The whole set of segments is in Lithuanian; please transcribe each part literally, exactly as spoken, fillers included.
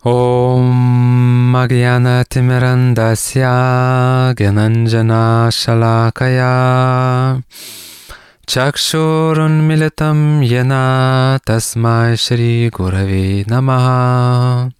Om Agyanatimirandasya Gyananjana Shalakaya Chakshurunmilitam Yena Tasmai Shri Gurave Namaha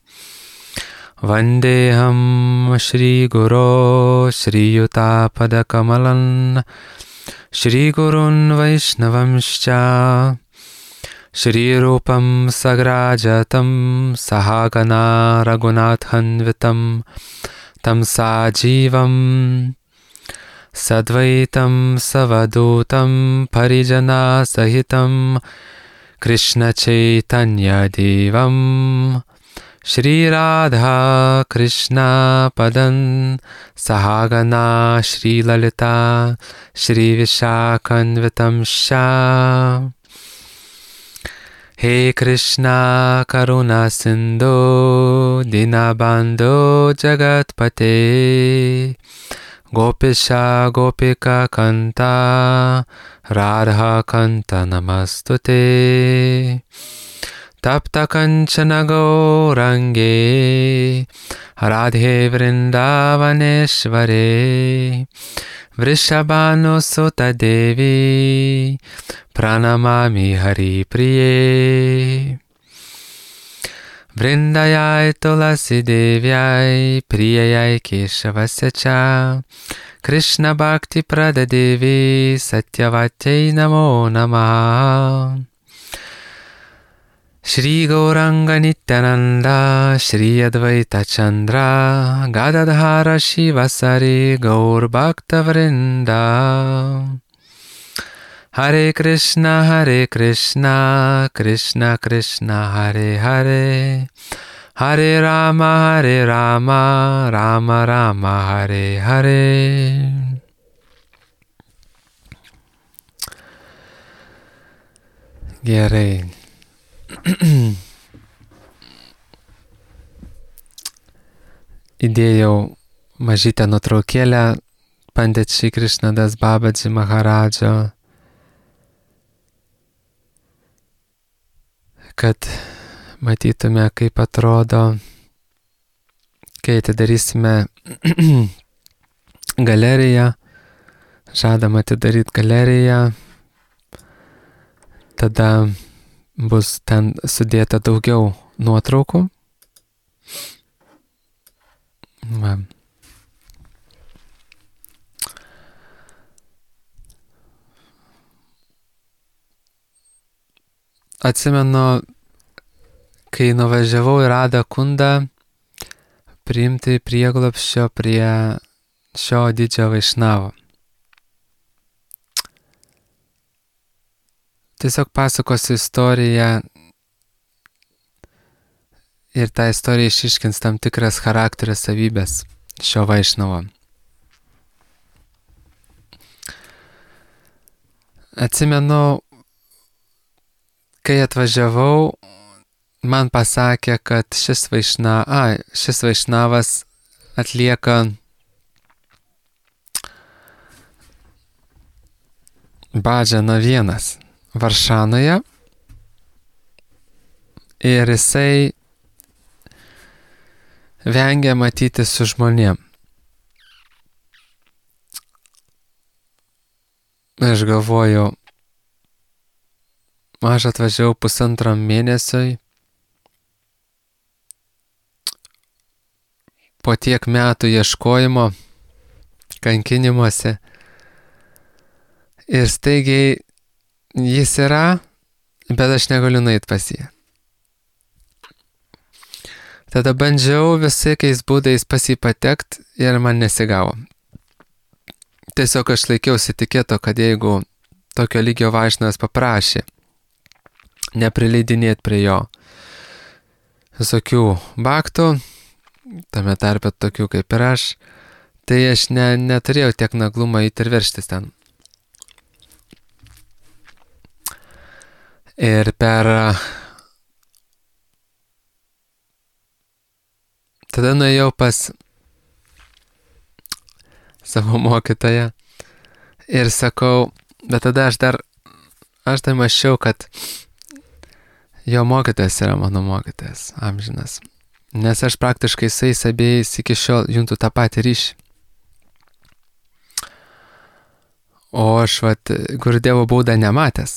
Vandeham Shri Guru Shri Yuta Padakamalan Shri Gurun Vaishnavamscha Shri Rupam Sagrajatam Sahagana Raghunathanvitam Tam Sajivam Sadvaitam Savadutam Parijana Sahitam Krishna Chaitanya Devam Shri Radha Krishna Padan Sahagana Shri Lalita Shri Vishakhanvitam Sha He Krishna Karuna Sindhu Dinabandhu Jagatpate Gopisha Gopika Kanta Radha Kanta Namastute Tapta Kanchana Gaurange Radhe Vrindavaneshware Vrishabhanu Sutta Devi Pranamami Hari Priye Vrindayai Tulasi Devyai Priyayai Keshavasya Cha Krishna Bhakti Prada Devi Satyavatei Namo Namaha Shri Gauranga Nityananda Shri Advaita Chandra Gadadhara Shivasari Gaur Bhakta Vrinda Hare Krishna Hare Krishna Krishna Krishna Hare Hare Hare Rama Hare Rama Rama Rama Hare Hare. Gerai. Įdėjau mažytę nuotraukėlę Pandit Šri Krishnadas Babaji Maharadžo, kad matytume, kaip atrodo, kai atidarysime galeriją, žadam atidaryti galeriją, tada bus ten sudėta daugiau nuotraukų. Va. Atsimenu, kai nuvažiavau į Radha Kundą priimti prieglobsčio prie šio didžio Vaišnavo. Tiesiog pasakosiu istoriją ir tą istoriją išiškins tam tikras charakterio savybės šio Vaišnavo. Atsimenu, kai atvažiavau, man pasakė, kad šis, vaišna, a, šis Vaišnavas atlieka bhadžaną vienas Varšanoje ir jisai vengia matyti su žmonėm. Aš galvoju, aš atvažiavau pusantram mėnesiui, po tiek metų ieškojimo, kankinimuose ir staigiai jis yra, bet aš negaliu nueit pas jį. Tada bandžiau visokiais būdais pas jį patekt ir man nesigavo. Tiesiog aš laikiausi etiketo, kad jeigu tokio lygio Vaišnavas paprašė neprileidinėti prie jo visokių bhaktų, tame tarpe tokių kaip ir aš, tai aš ne, neturėjau tiek naglumo įti ir verštis ten. Ir per tada nuėjau pas savo mokytoją ir sakau, bet tada aš dar, aš tai mačiau, kad jo mokytojas yra mano mokytojas, amžinas. Nes aš praktiškai su jais abiejais iki šiol juntu tą patį ryšį. O aš, vat, Gurudevo būdą nematęs.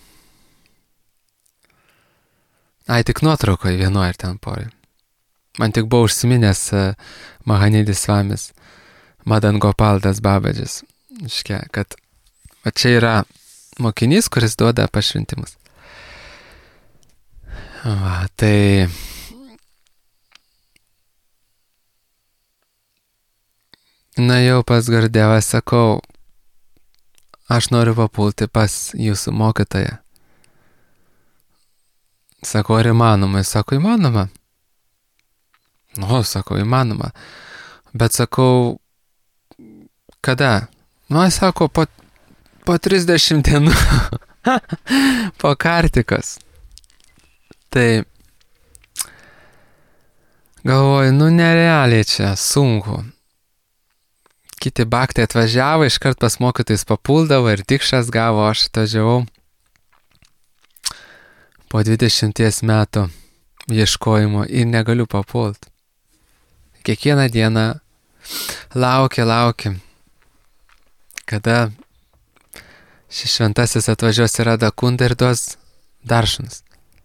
Ai, tik nuotraukoje vienoje ir ten porai. Man tik buvo užsiminęs Mahanidis Svamis, Madan Gopaldas Babadžis. Iškia, kad va čia yra mokinys, kuris duoda pašventimus. Va, tai na jau pas Gurudevą sakau, aš noriu papulti pas jūsų mokytoją. Sako, ar įmanoma? Sako, įmanoma. Nu, sako, įmanoma. Bet sakau, kada? Nu, sako, po, po trisdešimt dienų. Po kartikos. Tai galvoju, nu nerealiai čia, sunku. Kiti baktai atvažiavo, iškart pas mokytojus papuldavo ir dikšas gavo, aš atvažiavau po dvidešimties metų ieškojimo ir negaliu papult. Kiekvieną dieną laukia, laukia, kada šis šventasis atvažiuos į Radha Kundą ir duos daršanus.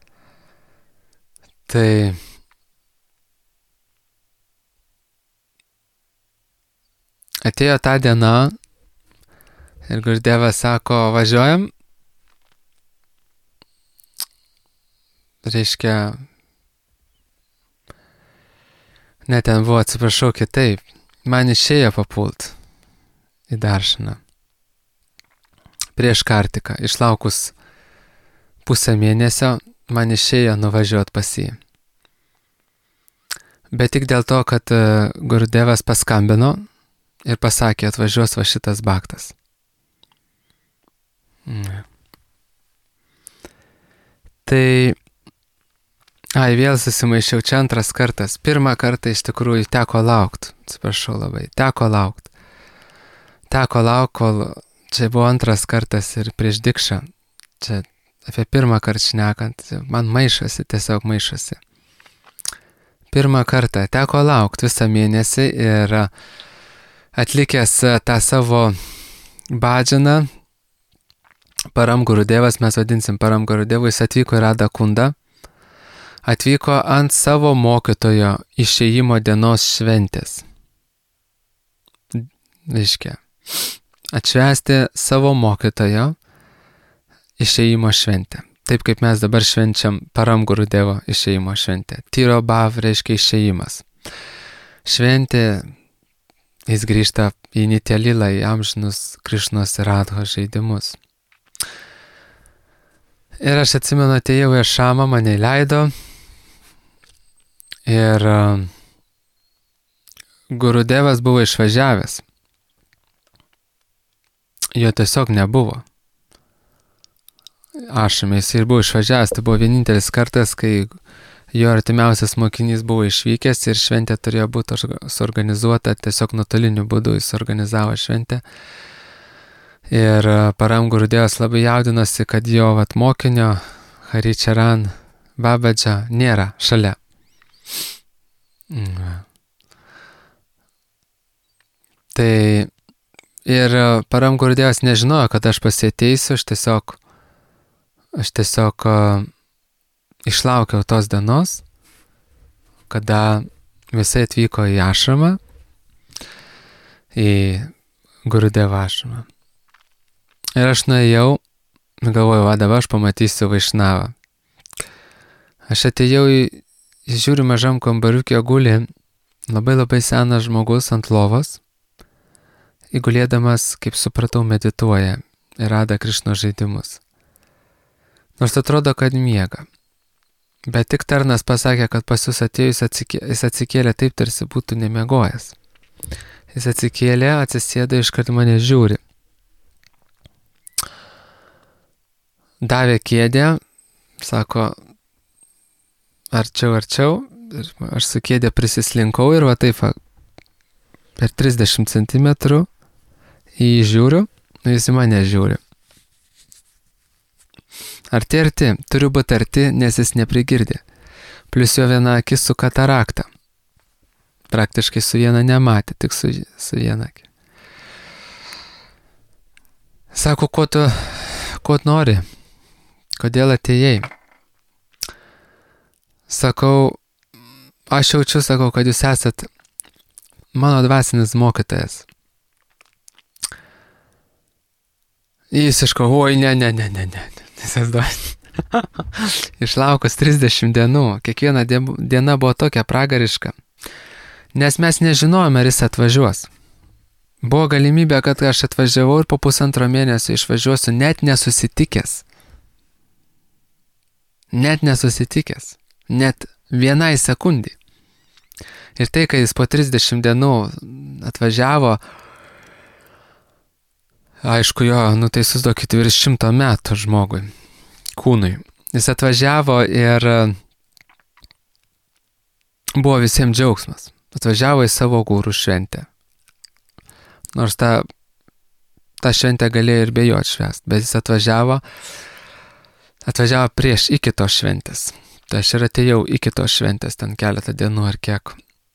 Tai atėjo ta diena ir Gurudevas sako, važiuojam. Reiškia, ne ten buvo, atsiprašau, kitaip. Man išėjo papult į daršaną. Prieš kartiką, išlaukus pusę mėnesio, man išėjo nuvažiuoti pas jį. Bet tik dėl to, kad Gurudevas paskambino ir pasakė, atvažiuos va šitas baktas. Ne. Tai ai, vėl susimaišiau, čia antras kartas. Pirmą kartą iš tikrųjų teko laukt. Atsiprašau labai, teko laukt. Teko laukt, kol čia buvo antras kartas ir prieš dikšą. Čia apie pirmą kartą šnekant, man maišosi, tiesiog maišosi. Pirmą kartą teko laukt visą mėnesį ir atlikęs tą savo bhadžaną, Param Gurudevas, mes vadinsim Param Gurudevu, jis atvyko į Radha Kundą. Atvyko ant savo mokytojo išėjimo dienos šventės. Reiškia, atšvęsti savo mokytojo išėjimo šventę. Taip kaip mes dabar švenčiam Param Gurudevo išėjimo šventę. Tiro Bhav reiškia išėjimas. Šventė, jis grįžta į Nitya Lilą, į amžinus Krišnos ir Radhos žaidimus. Ir aš atsimenu, atėjau į ašramą, mane leido. Ir Gurudevas buvo išvažiavęs. Jo tiesiog nebuvo. Ašrame jis ir buvo išvažiavęs. Tai buvo vienintelis kartas, kai jo artimiausias mokinys buvo išvykęs ir šventė turėjo būti suorganizuota tiesiog nuotoliniu būdu. Jis organizavo šventę. Ir Param Gurudevas labai jaudinosi, kad jo vat, mokinio Haricharan Babadža nėra šalia. Tai ir Param Gurudevas nežinojo, kad aš pasieteisiu, aš tiesiog, aš tiesiog uh, išlaukiau tos dienos, kada visi atvyko į ašramą, į Gurudevo ašramą. Ir aš nuėjau, galvojau, va dabar aš pamatysiu Vaišnavą. Aš atėjau į, žiūriu, mažam kambariukė guli labai labai senas žmogus ant lovos, įgulėdamas, kaip supratau, medituoja ir Radha Krišnos žaidimus. Nors atrodo, kad miega. Bet tik tarnas pasakė, kad pas jūs atėjus atsikė, jis atsikėlė taip, tarsi būtų nemiegojęs. Jis atsikėlė, atsisėda, iškart mane žiūri. Davė kėdę, sako, arčiau, arčiau, ir aš su kėdė prisislinkau ir va taip, per trisdešimt centimetrų į jį žiūriu, jis į mane žiūri. Arti, arti, turiu būti arti, nes jis neprigirdė. Plius jo viena akis su katarakta. Praktiškai su viena nematė, tik su, su viena akis. Sako, ko tu, ko tu nori? Kodėl atėjai? Sakau, aš jaučiu, sakau, kad jūs esat mano dvasinis mokytojas. Jis iško, oi, ne, ne, ne, ne, ne, nesasduoti. Išlaukus trisdešimt dienų, kiekviena diena buvo tokia pragariška, nes mes nežinojome, ar jis atvažiuos. Buvo galimybė, kad aš atvažiavau ir po pusantro mėnesio išvažiuosiu net nesusitikęs. Net nesusitikęs. Net vienai sekundį. Ir tai, kai jis po trisdešimt dienų atvažiavo, aišku, jo, nu tai susidokit virš šimto metų žmogui, kūnui. Jis atvažiavo ir buvo visiems džiaugsmas. Atvažiavo į savo gūrų šventę. Nors tą, tą šventę galėjo ir be jo atšvęst, bet jis atvažiavo, atvažiavo prieš iki tos šventės. Tai aš ir atėjau iki tos šventės, ten keletą dienų ar kiek.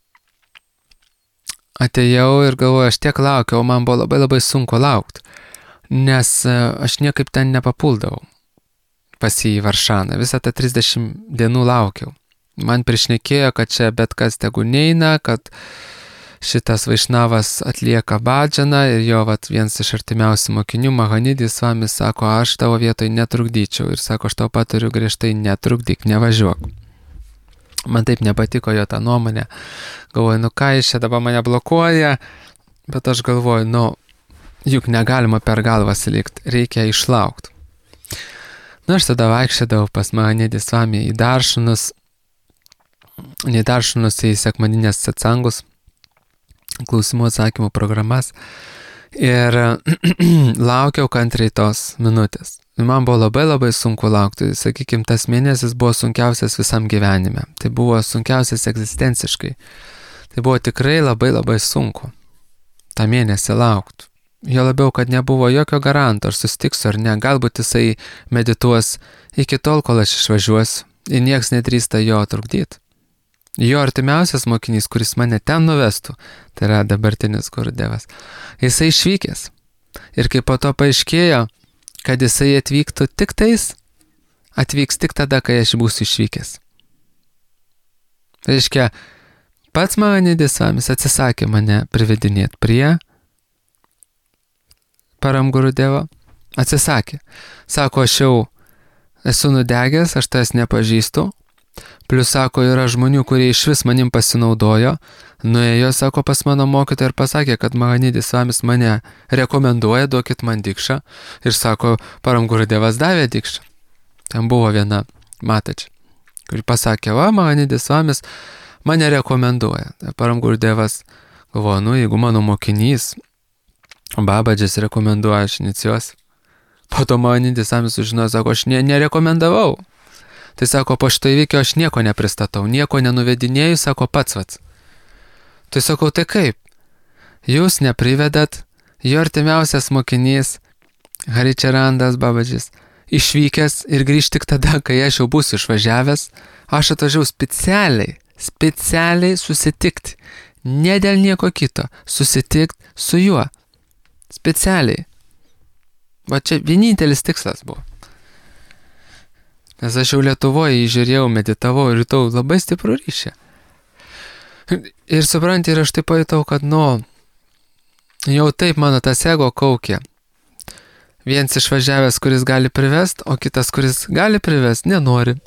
Atėjau ir galvoju, aš tiek laukiau, man buvo labai labai sunku laukti, nes aš niekaip ten nepapuldavau pas jį į Varšaną. Visą tą trisdešimt dienų laukiau. Man prišnekėjo, kad čia bet kas tegu neina, kad šitas Vaišnavas atlieka badžaną ir jo vat, vienas iš artimiausių mokinių, Mahanidis Svamis, sako, aš tavo vietoj netrukdyčiau ir sako, aš tau patariu griežtai netrukdyk, nevažiuok. Man taip nepatiko jo ta nuomonė. Galvoju, nu ką jis čia dabar mane blokuoja, bet aš galvoju, nu, juk negalima per galvą silikti, reikia išlaukti. Nu, aš tada vaikščiodavau pas Mahanidis Svami į daršinus, ne daršinus, į sekmadinės satsangus, klausimų atsakymų programas ir laukiau kantriai tos minutės. Man buvo labai labai sunku laukti, sakykime, tas mėnesis buvo sunkiausias visam gyvenime, tai buvo sunkiausias egzistenciškai, tai buvo tikrai labai labai sunku tą mėnesį laukti. Jo labiau, kad nebuvo jokio garanto, ar susitiksiu ar ne, galbūt jisai medituos iki tol, kol aš išvažiuosiu ir nieks nedrįsta jo trukdyti. Jo artimiausias mokinys, kuris mane ten nuvestų, tai yra dabartinis Gurudevas, jisai išvykęs. Ir kai po to paaiškėjo, kad jisai atvyktų tik tais, atvyks tik tada, kai aš būsiu išvykęs. Reiškia, pats Mahanidis Svamis atsisakė mane privedinėti prie Param Gurudevo, atsisakė. Sako, aš jau esu nudegęs, aš tas nepažįstu. Plius, sako, yra žmonių, kurie iš vis manim pasinaudojo, nuėjo, sako, pas mano mokytoją ir pasakė, kad Mahanidis Svamis mane rekomenduoja, duokit man dikšą. Ir sako, Param Gurudevas davė dikšą. Ten buvo viena matačia, kuri pasakė, va, Mahanidis Svamis mane rekomenduoja. Param Gurudevas galvoja, nu, jeigu mano mokinys, Babadžis rekomenduoja, aš inicijuosiu. Po to Mahanidis Svamis sužinojo, sako, aš ne, nerekomendavau. Tai sako, po šito įvykio aš nieko nepristatau, nieko nenuvedinėjau, sako, pats vats. Tai sakau, tai kaip? Jūs neprivedat, jo artimiausias mokinys, Haričarandas Babadžis, išvykęs ir grįž tik tada, kai aš jau būsiu išvažiavęs, aš atvažiavau specialiai, specialiai susitikti, ne dėl nieko kito, susitikti su juo, specialiai. Va čia vienintelis tikslas buvo. Nes aš jau Lietuvoje įžiūrėjau, meditavau ir jutau labai stiprų ryšį. Ir supranti, ir aš taip pajutau, kad, nu, jau taip mano tas ego kaukė. Vienas išvažiavęs, kuris gali privest, o kitas, kuris gali privest, nenori.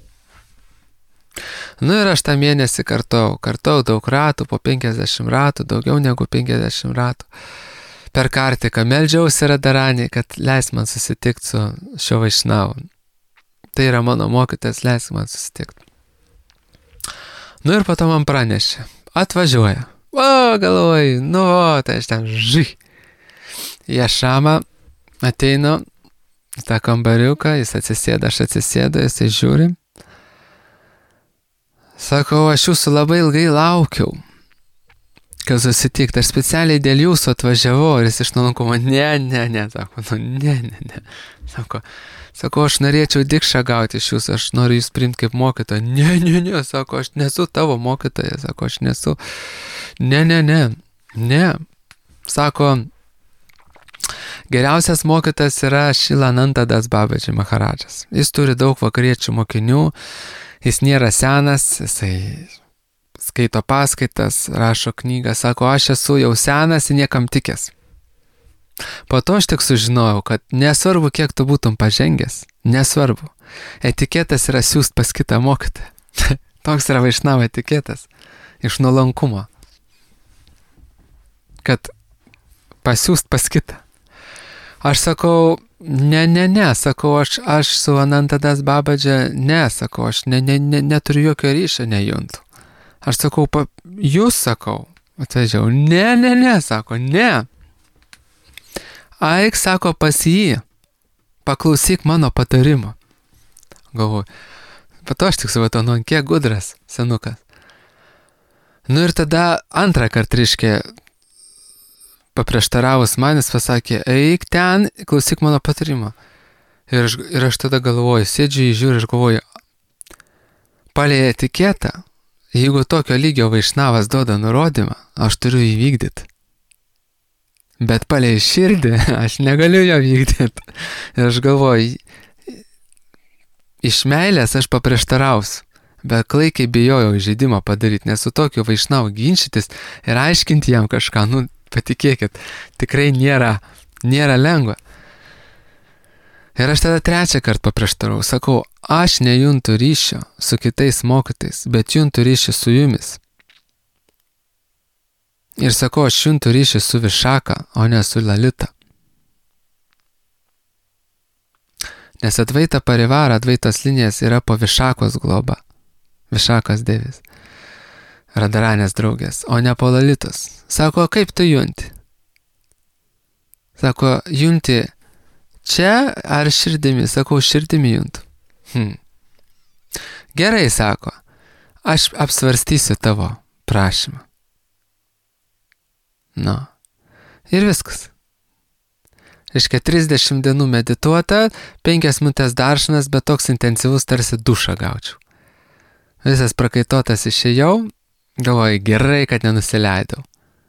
Nu ir aš tą mėnesį kartau, kartau daug ratų, po penkiasdešimt ratų, daugiau negu penkiasdešimt ratų. Per kartiką meldžiausi Radharani, kad leis man susitikti su šio Vaišnavu. Tai yra mano mokytas, leisk man susitikti. Nu ir po to man pranešė. Atvažiuoja. O, galvoju, nu, o, tai aš ten žy. Į ašramą ateinu į tą kambariuką, jis atsisėda, aš atsisėdu, jisai žiūri. Sakau, aš jūsų labai ilgai laukiau. kad susitikti, aš specialiai dėl jūsų atvažiavau, ir jis iš nuolankumo, ne, ne, ne, sako, nu, ne, ne, ne, sako, sako, aš norėčiau dikšą gauti iš jūsų, aš noriu jūs priimti kaip mokytoją, ne, ne, ne, sako, aš nesu tavo mokytojas, sako, aš nesu, ne, ne, ne, ne, sako, geriausias mokytas yra Šilanantadas Babaji Maharadžas, jis turi daug vakariečių mokinių, jis nėra senas, jisai skaito paskaitas, rašo knygą, sako, aš esu jau senas ir niekam tikęs. Po to aš tik sužinojau, kad nesvarbu, kiek tu būtum pažengęs, nesvarbu. Etiketas yra siūst pas kitą mokytoją. Toks yra Vaišnava etiketas. Iš nuolankumo. Kad pasiūst pas kitą. Aš sakau, ne, ne, ne, sakau, aš, aš su Anantadas Babadžia, ne, sakau, aš ne, ne, ne, neturiu jokio ryšio, nejuntu. Aš sakau, pa, jūs sakau, atvežiau, ne, ne, ne, sako, ne. Aik, sako, pas jį, paklausyk mano patarimo. Galvoju, bet aš tik suvatau, nu, kiek gudras, senukas. Nu ir tada antrą kartą reiškia, paprieštaravus manis pasakė, eik ten, klausyk mano patarimo. Ir aš, ir aš tada galvoju, sėdžiu, žiūriu, aš galvoju, palei etiketą, jeigu tokio lygio Vaišnavas duoda nurodymą, aš turiu jį vykdyti. Bet palei širdį aš negaliu jo vykdyti. Ir aš galvoju, iš meilės aš paprieštarausiu, bet klaikiai bijojau įžeidimą padaryti, nes su tokiu Vaišnavu ginčytis ir aiškinti jam kažką, nu, patikėkit, tikrai nėra, nėra lengva. Ir aš tada trečią kartą paprieštarau, sakau, aš nejuntu ryšio su kitais mokytais, bet juntu ryšį su jumis. Ir sakau, aš juntu ryšį su Višaka, o ne su Lalita. Nes Advaita Parivara, Advaitos linijas yra po Višakos globa. Višakas devis. Radaranės draugės, o ne po Lalitos. Sako, kaip tu junti? Sako, junti čia ar širdimi? Sakau, širdimi juntu. Hmm. Gerai, sako, aš apsvarstysiu tavo prašymą. Nu. Ir viskas. Reiškia, trisdešimt dienų medituota, penkias minutės daršanas, bet toks intensyvus tarsi dušą gaučiau. Visas prakaitotas išėjau, galvoju, gerai, kad nenusileidau.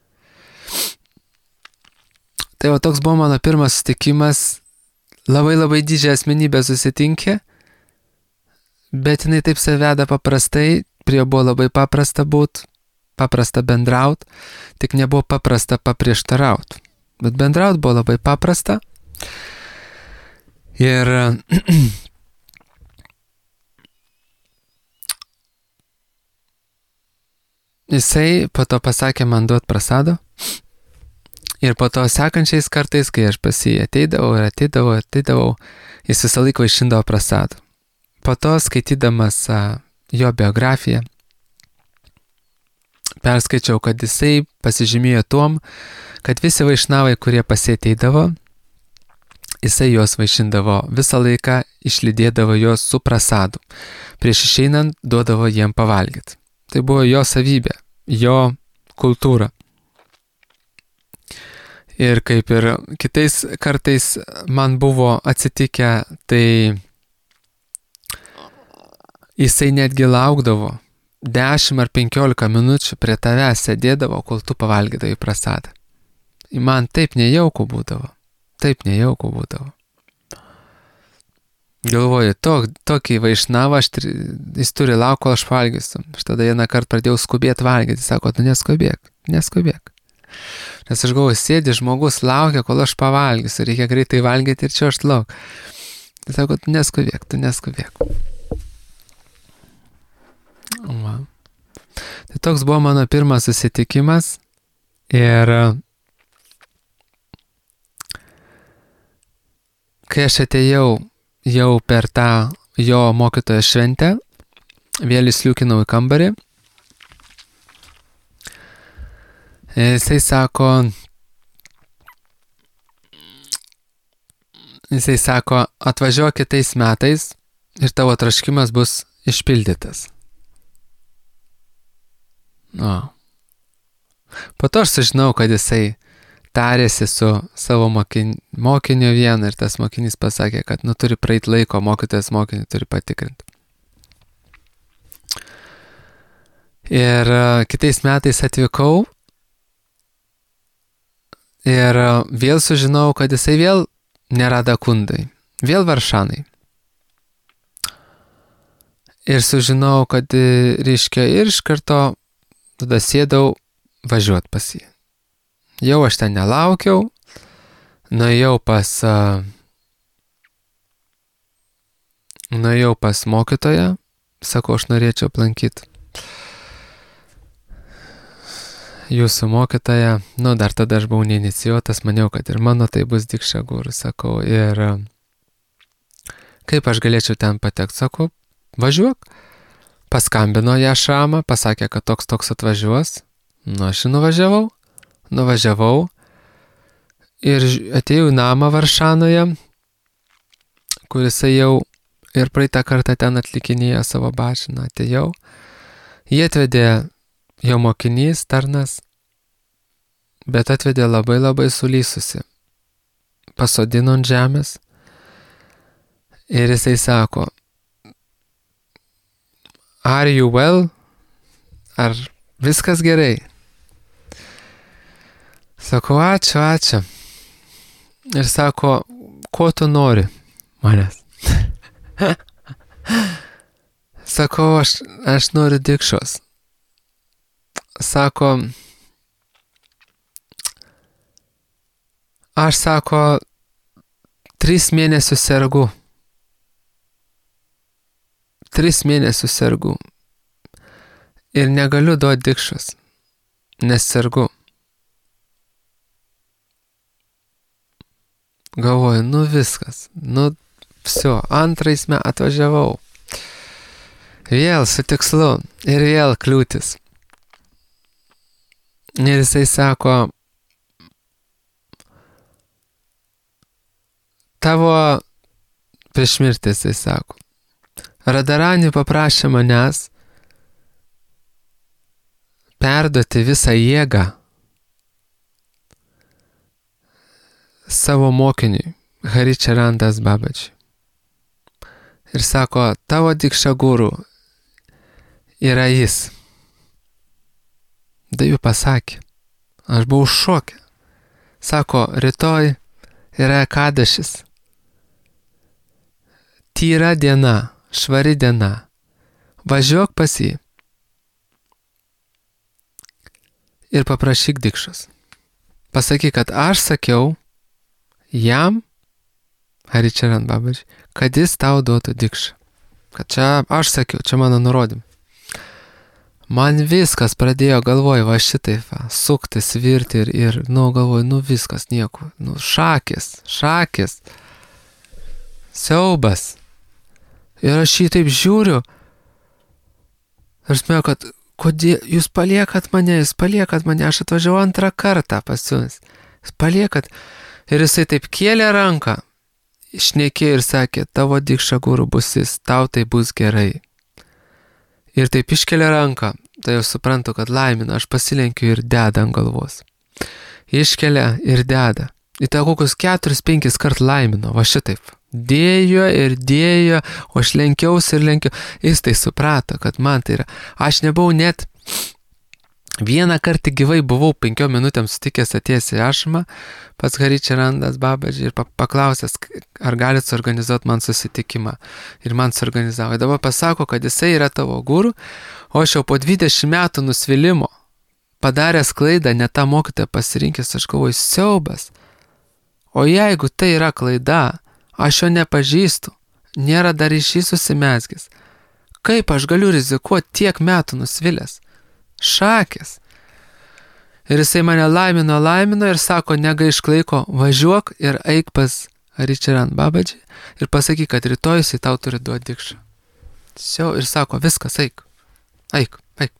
Tai va toks buvo mano pirmas susitikimas, labai labai didžią asmenybę susitinkė, bet jinai taip saveda paprastai, prie buvo labai paprasta būt, paprasta bendraut, tik nebuvo paprasta paprieštaraut. Bet bendraut buvo labai paprasta. Ir jisai po to pasakė man duot prasado. Ir po to sekančiais kartais, kai aš pas jį ateidavau ir ateidavau, ateidavau, jis visą laiką vaišindavo prasadų. Po to skaitydamas a, jo biografiją, perskaičiau, kad jisai pasižymėjo tuom, kad visi vaišnavai, kurie pas jį ateidavo, jisai juos vaišindavo visą laiką, išlydėdavo juos su prasadu. Prieš išeinant duodavo jiem pavalgyti. Tai buvo jo savybė, jo kultūra. Ir kaip ir kitais kartais man buvo atsitikę, tai jisai netgi laukdavo dešimt ar penkiolika minučių prie tavęs sėdėdavo, kol tu pavalgydavai prasadą. Man taip nejauku būdavo, taip nejauku būdavo. Galvoju, tok, tokį vaišnavą, aš, jis turi lauk, kol aš valgysiu. Aš tada vieną kartą pradėjau skubėti valgyti, sako, tu neskubėk, neskubėk. Nes aš galvoju, sėdi žmogus, laukia, kol aš pavalgysiu, reikia greitai valgyti ir čia aš lauk. Tai sako, tu neskubėk, tu neskubėk. Va. Tai toks buvo mano pirmas susitikimas ir kai aš atėjau jau per tą jo mokytojo šventę, vėl įsliūkinau į kambarį, jisai sako, jisai sako, atvažiuok kitais metais ir tavo troškimas bus išpildytas. O. Po to aš sužinau, kad jisai tarėsi su savo mokin, mokiniu vienu ir tas mokinys pasakė, kad nu turi praeit laiko, mokytojas mokinį turi patikrinti. Ir uh, kitais metais atvykau ir uh, vėl sužinau, kad jisai vėl nerada kundai, vėl Varšanai. Ir sužinau, kad, reiškia, ir iš karto tada sėdau važiuot pas jį. Jau aš ten nelaukiau, nuėjau pas, uh, nuėjau pas mokytoją, sakau, aš norėčiau aplankyti jūsų mokytoją. Nu, dar tada aš buvau neinicijuotas, maniau, kad ir mano tai bus Dikša Guru, sakau, ir uh, kaip aš galėčiau ten patekti, sakau, važiuok. Paskambino ją šamą, pasakė, kad toks toks atvažiuos. Nu, aš nuvažiavau, nuvažiavau ir atėjau į namą Varšanoje, kuris jau ir praeitą kartą ten atlikinėjo savo bačiną. Atėjau, jie atvedė jo mokinys, tarnas, bet atvedė labai labai sulysusi. Pasodino ant žemės ir jisai sako, are you well? Ar viskas gerai? Sakau, ačiū, ačiū. Ir sako, ko tu nori manęs? Sakau, aš, aš noriu Dikšos. Sako, aš sako, tris mėnesius sergu. Tris mėnesius sergu. Ir negaliu duoti Dikšos, nes sergu. Galvoju, nu viskas, nu visio, antrais metais atvažiavau. Vėl su tikslu ir vėl kliūtis. Ir jisai sako, tavo prieš mirtį, jisai sako, Radarani paprašė manęs perduoti visą jėgą savo mokiniui, Haričarandas Babačiui. Ir sako, tavo Dikša Guru yra jis. Daivi pasakė, aš buvau šoke. Sako, rytoj yra Ekadašis. Tyra diena, švari diena. Važiuok pas jį ir paprašyk Dikšos. Pasakyk, kad aš sakiau jam, Haričaran Babačiui, kad jis tau duotų Dikšą. Kad čia aš sakiau, čia mano nurodymai. Man viskas pradėjo galvoj, va šitaip, va, suktis, virti ir, ir, nu, galvoj, nu viskas, nieko, nu, šakės, šakės, siaubas. Ir aš jį taip žiūriu, ir smėjau, kad, kodėl, jūs paliekat mane, jūs paliekat mane, aš atvažiavau antrą kartą pas jūs, jūs paliekat, ir jisai taip kėlė ranką, šnekėjo ir sakė, tavo Dikša Guru bus jis, tau tai bus gerai. Ir taip iškelia ranką, tai jau suprantu, kad laimina, aš pasilenkiu ir deda ant galvos. Iškelia ir deda. Į tą kokius keturis, penkis kart laimino, va šitaip. Dėjo ir dėjo, o aš lenkiausi ir lenkiau. Jis tai suprato, kad man tai yra. Aš nebuvau net vieną kartą gyvai buvau penkiom minutėm sutikęs atėjęs į ašamą, pats Haričarandas Babaji ir paklausęs, ar galit suorganizuoti man susitikimą. Ir man suorganizavo. Ir dabar pasako, kad jisai yra tavo guru, o aš jau po dvidešimt metų nusvilimo padaręs klaidą, ne tą mokytoją pasirinkęs, aš galvoju, siaubas. O jeigu tai yra klaida, aš jo nepažįstu, nėra dar ryšys susimezgęs. Kaip aš galiu rizikuoti tiek metų nusvilęs? Šakės. Ir jisai mane laimino, laimino ir sako, negaišk laiko, važiuok ir eik pas Haričaran Babaji ir pasakyk, kad rytoj jisai tau turi duoti Dikšą. Siau, ir sako, viskas, eik, eik, eik.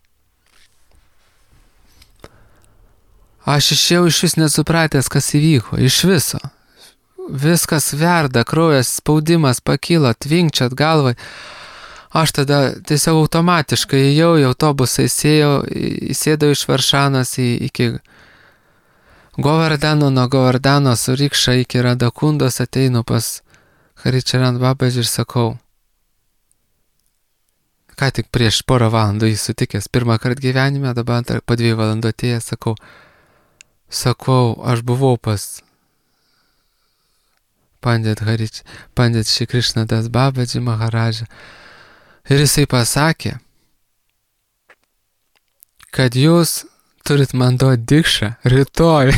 Aš išėjau iš vis nesupratęs, kas įvyko, iš viso. Viskas verda, kraujas, spaudimas pakilo, tvinkčiat galvai. Aš tada tiesiog automatiškai ėjau į autobusą, įsėjau, įsėdau iš Varšanos į, iki Govardano, nuo Govardano su rikša iki Radakundos ateinu pas Haričaran Babaji ir sakau, ką tik prieš porą valandų jį sutikęs, pirmą kartą gyvenime, dabar po dviejų valandų atėjęs, sakau, sakau, aš buvau pas Pandit Harič, Pandit Šri Krishna Das Babaji Maharaja. Ir jisai pasakė, kad jūs turit man duoti dikšą rytoj.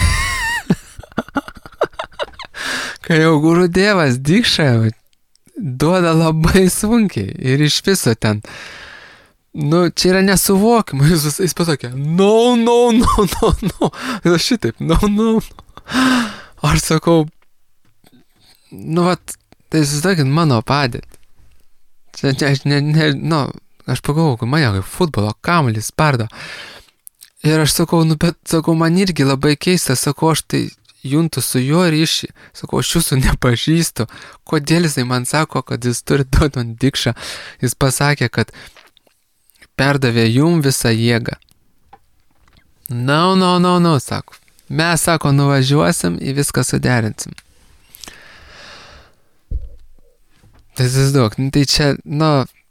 Kai jau Guru Dievas dikšą duoda labai sunkiai ir iš viso ten, nu, čia yra nesuvokima. Jis, jis pasakė, no, no, no, no, no. Ir šitaip, no, no, no. Aš sakau, nu, vat, tai susitikint mano padėtį. Čia, ne, ne, ne, nu, aš pagalvojau, kad mane kaip futbolo kamuolys spardo. Ir aš sakau, nu, bet, sakau, man irgi labai keista, sakau, aš tai juntu su juo ryšį, sakau, aš jūsų nepažįstu, kodėl jisai man sako, kad jis turi duoti man dikšą. Jis pasakė, kad perdavė jum visą jėgą. No, no, no, no, sako. Mes, sako, nuvažiuosim į viską suderinsim. Tai įsivaizduok, nu, tai čia, nu,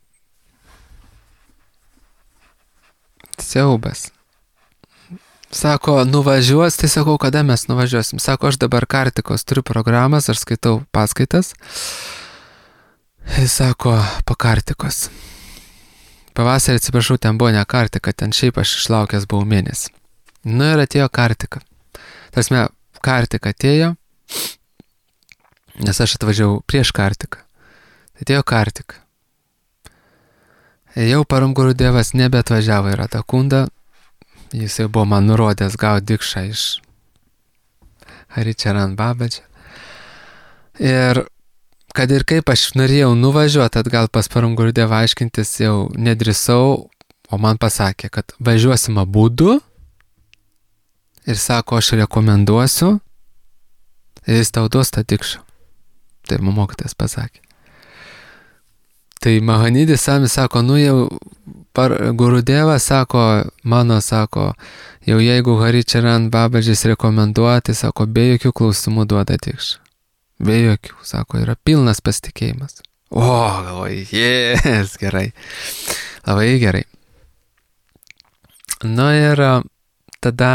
siaubas. Sako, nuvažiuos, tai sakau, kada mes nuvažiuosim. Sako, aš dabar Kartikos turiu programas, aš skaitau paskaitas. Jis sako, po Kartikos. Pavasarį, atsiprašau, ten buvo ne Kartika, ten šiaip aš išlaukęs buvau mėnesį. Nu ir atėjo Kartika. Tasme, Kartika atėjo, nes aš atvažiavau prieš Kartiką. Atėjo Kartika. Jau Param Guru Dievas nebeatvažiavo į Radakundą. Jis jau buvo man nurodęs gauti dikšą iš Haričaran Babaji. Ir kad ir kaip aš norėjau nuvažiuoti atgal pas Param Guru Dievą aiškintis, jau nedrįsau, o man pasakė, kad važiuosim abudu ir sako, aš rekomenduosiu ir jis tau duos tą dikšą. Tai mokytojas pasakė. Tai Mahanidis Sami sako, nu jau par Guru Dievas sako, mano sako, jau jeigu Haričaran Babadžis rekomenduoja, tai sako, be jokių klausimų duoda dikšą. Be jokių, sako, yra pilnas pasitikėjimas. O, galvoju, jes, gerai. Labai gerai. Nu ir tada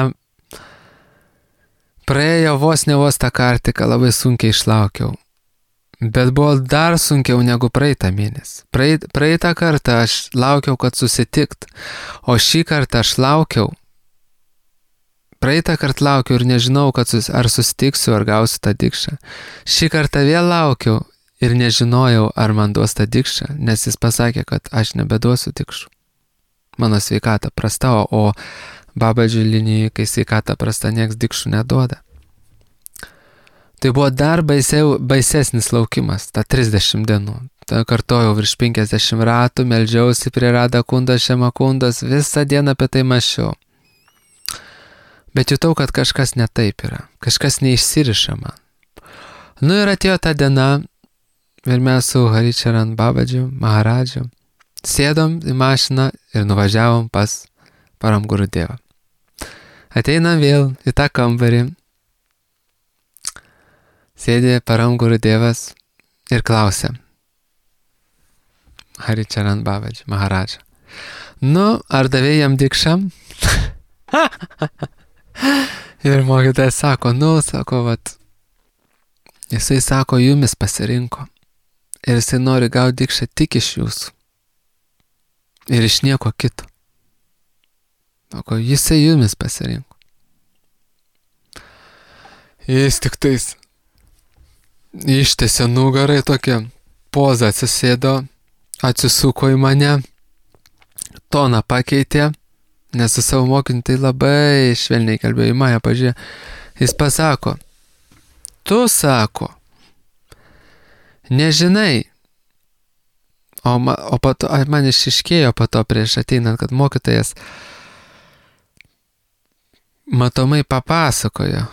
praėjo vos ne vos tą Kartiką, labai sunkiai išlaukiau. Bet buvo dar sunkiau negu praeitą mėnesį. Praeit, praeitą kartą aš laukiau, kad susitikt, o šį kartą aš laukiau. Praeitą kartą laukiau ir nežinau, kad sus, ar susitiksiu, ar gausiu tą dikšą. Šį kartą vėl laukiau ir nežinojau, ar man duos tą dikšą, nes jis pasakė, kad aš nebeduosiu dikšų. Mano sveikata prasta, o Babadžių linijai, kai sveikata prasta, nieks dikšų neduoda. Tai buvo dar baisiau, baisesnis laukimas, ta trisdešimt dienų. Tai kartojau virš penkiasdešimt ratų, meldžiausi prie Radakundos, Šemakundos, visą dieną apie tai mąsčiau. Bet jutau, kad kažkas ne taip yra, kažkas neišsiriša man. Nu ir atėjo ta diena ir mes su Haričaran Babadžiu, Maharadžiu, sėdom į mašiną ir nuvažiavom pas Param Guru Dievą. Ateinam vėl į tą kambarį. Sėdė Param Guru Dievas ir klausė Haričaran Babadži, Maharadža. Nu, ar davė jam dikšą? Ir mokytojas sako, nu, sako, vat, jisai sako, jumis pasirinko. Ir jisai nori gauti dikšą tik iš jūsų. Ir iš nieko kito. Sako, jisai jumis pasirinko. Jis tik tais ištėsė nugarai tokią pozą, atsisėdo, atsisuko į mane, toną pakeitė, nes su savo mokiniu tai labai švelniai kalbėjo, į mane pažiūrė. Jis pasako, tu sako, nežinai, o, ma, o pato, man išiškėjo po to prieš ateinant, kad mokytojas matomai papasakojo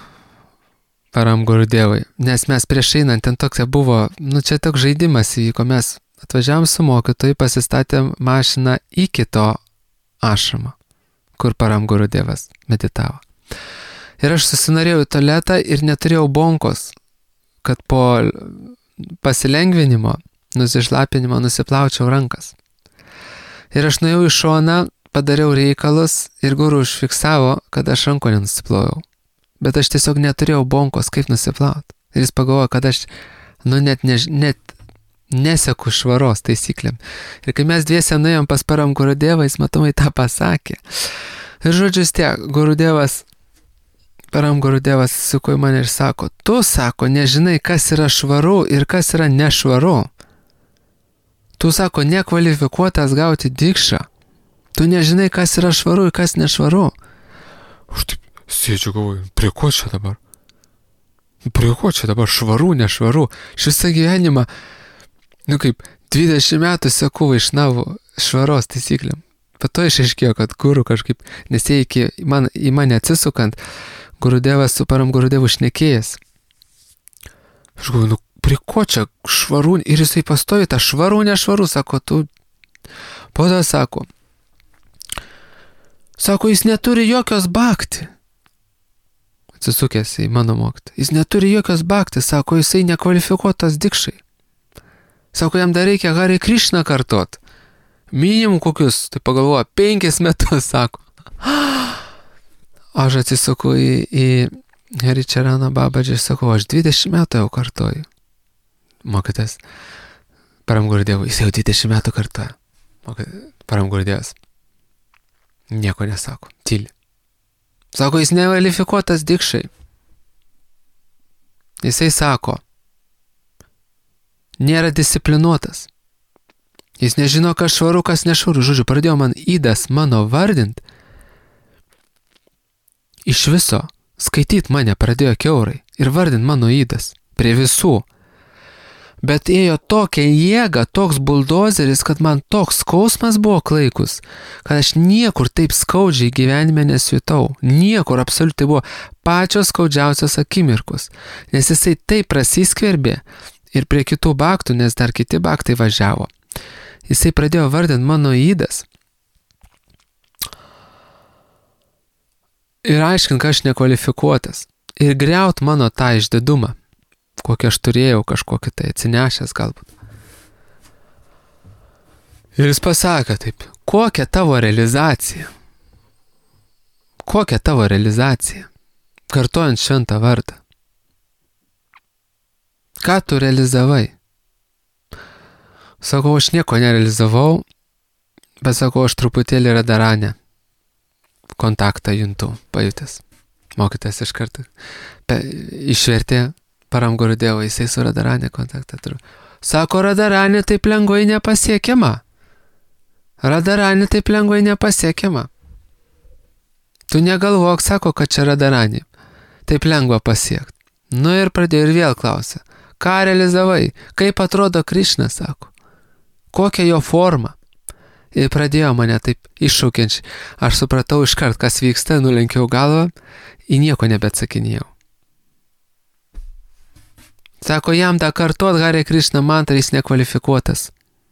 Param Guru Dievui, nes mes prieš einant ten toks buvo, nu čia toks žaidimas įvyko, mes atvažiavom su mokytoju, pasistatėm mašiną į kito ašramą, kur Param Gurudevas meditavo. Ir aš susinorėjau į tualetą ir neturėjau bonkos, kad po pasilengvinimo, nusišlapinimo nusiplaučiau rankas. Ir aš nuėjau į šoną, padariau reikalus ir guru užfiksavo, kad aš rankų nenusiplojau. Bet aš tiesiog neturėjau bonkos, kaip nusiplauti. Ir jis pagalvojo, kad aš nu, net, než, net neseku švaros taisyklėm. Ir kai mes dviese nuėjom pas Param Gurudevą, jis matomai tą pasakė. Ir žodžiu, tiek, Gurudevas, Param Gurudevas suko į mane ir sako, tu, sako, nežinai, kas yra švaru ir kas yra nešvaru. Tu, sako, nekvalifikuotas gauti dikšą. Tu nežinai, kas yra švaru ir kas nešvaru. Aš taip sėdžiu, galvoju, prie ko čia dabar? Prie ko čia dabar švaru, nešvaru? Šisą gyvenimą, nu kaip, dvidešimt metų seku Vaišnavų švaros taisyklėm. Bet to išaiškėjo, kad guru kažkaip, nes jie iki man, į mane atsisukant, Gurudevas su Param Gurudevu šnekėjęs. Aš galvoju, nu prie ko čia švaru? Ir jisai pastovi tą švaru, nešvaru, sako, tu. Po to sako, sako, jis neturi jokios bhakti. Atsisukęs į mano mokytoją. Jis neturi jokios bhakti, sako, jisai nekvalifikuotas dikšai. Sako, jam dar reikia Hare Krishna kartot. Minimum kokius, tai pagalvoja, penkis metus, sako. Aš atsisuku į, į Haričarana Babadžį ir sakau, aš dvidešimt metų jau kartoju. Mokytas Param Gurudevui, jis jau dvidešimt metų kartoja. Param Gurudevas nieko nesako, tyli. Sako, jis nekvalifikuotas dikšai. Jisai sako, nėra disciplinuotas. Jis nežino, kas švaru, kas nešvaru. Žodžiu, pradėjo man įdas mano vardint. Iš viso skaityt mane pradėjo kiaurai ir vardint mano įdas prie visų. Bet ėjo tokia jėga, toks buldozeris, kad man toks skausmas buvo klaikus, kad aš niekur taip skaudžiai gyvenime nesijutau. Niekur absoliučiai buvo pačios skaudžiausios akimirkos, nes jisai taip prasiskverbė ir prie kitų baktų, nes dar kiti baktai važiavo. Jisai pradėjo vardint mano įdas. Ir aiškint, kad aš nekvalifikuotas. Ir griaut mano tą išdidumą, kokį aš turėjau kažkokį tai atsinešęs galbūt. Ir jis pasakė taip, kokia tavo realizacija? Kokia tavo realizacija? Kartojant šventą vardą. Ką tu realizavai? Sakau, aš nieko nerealizavau, bet sakau, aš truputėlį Radharanę kontaktą juntu, pajutęs. Mokytas iš karto išvertė Param Gurudevą, jisai su Radharanė kontaktą turiu. Sako, Radharanė taip lengvai nepasiekiama. Radharanė taip lengvai nepasiekiama. Tu negalvok, sako, kad čia Radharanė. Taip lengva pasiekti. Nu ir pradėjo ir vėl klausė. Ką realizavai? Kaip atrodo Krišna, sako. Kokia jo forma? Ir pradėjo mane taip iššaukiančiai. Aš supratau iškart, kas vyksta, nulenkiau galvą, į nieko nebeatsakinėjau. Sako, jam dar kartuot Hare Krishna mantrą, jis nekvalifikuotas.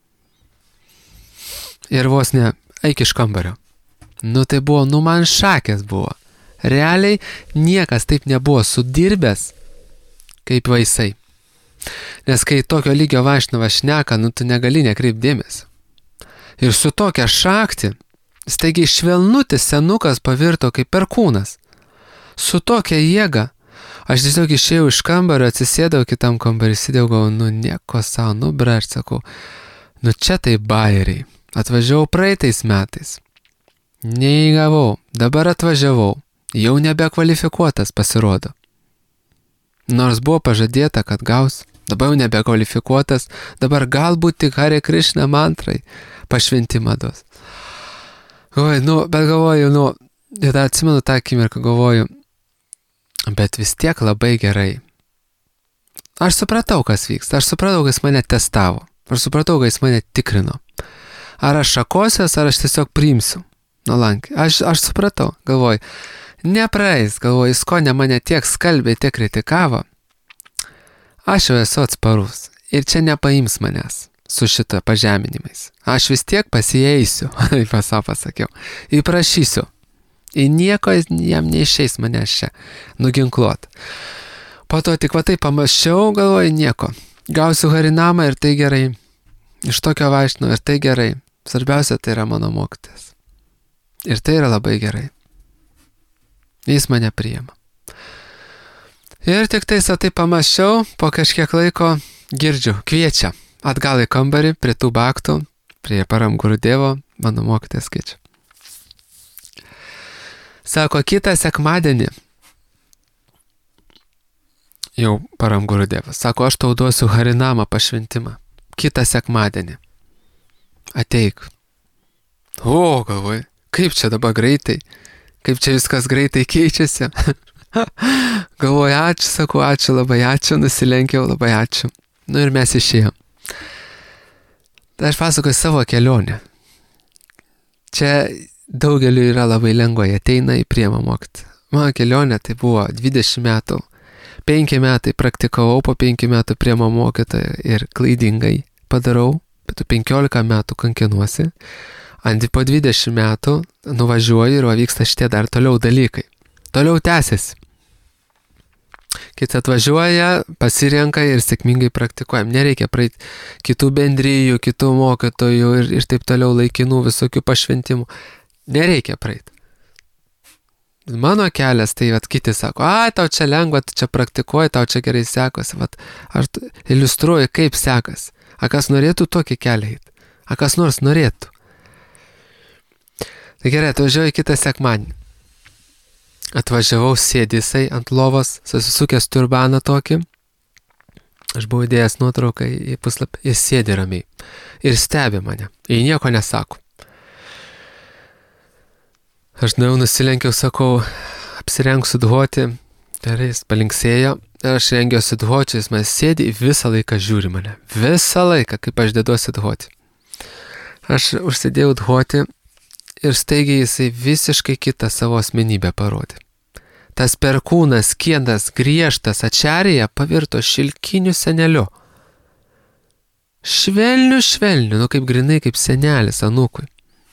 Ir vos ne, eik iš kambario. Nu tai buvo, nu man šakės buvo. Realiai niekas taip nebuvo sudirbęs, kaip vaisai. Nes kai tokio lygio Vaišnavas šneka, nu tu negali nekreipti dėmesio. Ir su tokia šakti, staigiai švelnutis senukas pavirto kaip perkūnas. Su tokia jėga, aš tiesiog išėjau iš kambario, atsisėdau kitam kambarį, sėdėjau, galvoju, nu nieko savo, nu brač, sakau, nu čia tai bairiai. Atvažiavau praeitais metais. Neįgavau, dabar atvažiavau, jau nebekvalifikuotas pasirodo. Nors buvo pažadėta, kad gaus, dabar jau nebekvalifikuotas, dabar galbūt tik Hare Krishna mantrai pašventimą duos. Galvoju, nu, bet galvoju, nu, ir atsimenu tą akimirką, galvoju, bet vis tiek labai gerai. Aš supratau, kas vyksta, aš supratau, kad jis mane testavo, aš supratau, kad jis mane tikrino. Ar aš šakosiuos, ar aš tiesiog priimsiu nuolankiai. Aš, aš supratau, galvoju, nepraeis, galvoju, jis ko ne mane tiek skalbė, tiek kritikavo. Aš jau esu atsparus ir čia nepaims manęs. su šita pažeminimais. Aš vis tiek pasieisiu, pas savo pasakiau, įprašysiu. Į nieko jam neišeis manęs čia nuginkluot. Po to tik va tai pamaščiau, galvoju, nieko. Gausiu harinamą ir tai gerai. Iš tokio vaištino ir tai gerai. Svarbiausia, tai yra mano mokytojas. Ir tai yra labai gerai. Jis mane priima. Ir tik tais tai pamaščiau, po kažkiek laiko girdžiu, kviečia atgal į kambarį, prie tų baktų, prie Param Gurudevo, mano mokytojas kviečia. Sako, kitą sekmadienį, jau Param Gurudevas, sako, aš tau duosiu harinamą pašventimą. Kitą sekmadienį. Ateik. O, galvoju, kaip čia dabar greitai, kaip čia viskas greitai keičiasi. Galvoju, ačiū, sakau, ačiū, labai ačiū, nusilenkiau, labai ačiū. Nu ir mes išėjom. Tai aš pasakoju savo kelionę. Čia daugeliu yra labai lengva, jie ateina į priema mokyti. Mano kelionė tai buvo dvidešimt metų. penki metai praktikavau, po penki metų priema mokytoją ir klaidingai padarau, bet penkiolika metų kankinuosi. Ant po dvidešimt metų nuvažiuoju ir vyksta šitie dar toliau dalykai. Toliau tęsiasi. Kiti atvažiuoja, pasirenka ir sėkmingai praktikuojam. Nereikia praeiti kitų bendrijų, kitų mokytojų ir, ir taip toliau laikinų visokių pašventimų. Nereikia praeiti. Mano kelias, tai vat, kiti sako, a, tau čia lengva, tu čia praktikuoji, tau čia gerai sekasi. Vat, aš iliustruoju, kaip sekasi. A kas norėtų tokį kelią eiti? A kas nors norėtų? Tai gerai, atvažiuoju kitą sekmadienį. Atvažiavau, sėdi jisai ant lovos, susisukęs turbaną tokį. Aš buvau įdėjęs nuotrauką į puslapį. Jis sėdi ramiai ir stebi mane. Jis nieko nesako. Aš jau nusilenkiau, sakau, apsirengsiu duoti. Gerai, jis palinksėjo. Ir aš rengiuosi duoti, jis man sėdi, visą laiką žiūri mane. Visą laiką, kaip aš deduosi duoti. Aš užsidėjau duoti. Ir staigiai jisai visiškai kitą savo asmenybę parodė. Tas perkūnas, kiedas, griežtas, ačerėje pavirto šilkiniu seneliu. Švelniu, švelniu, nu kaip grinai, kaip senelis anūkui.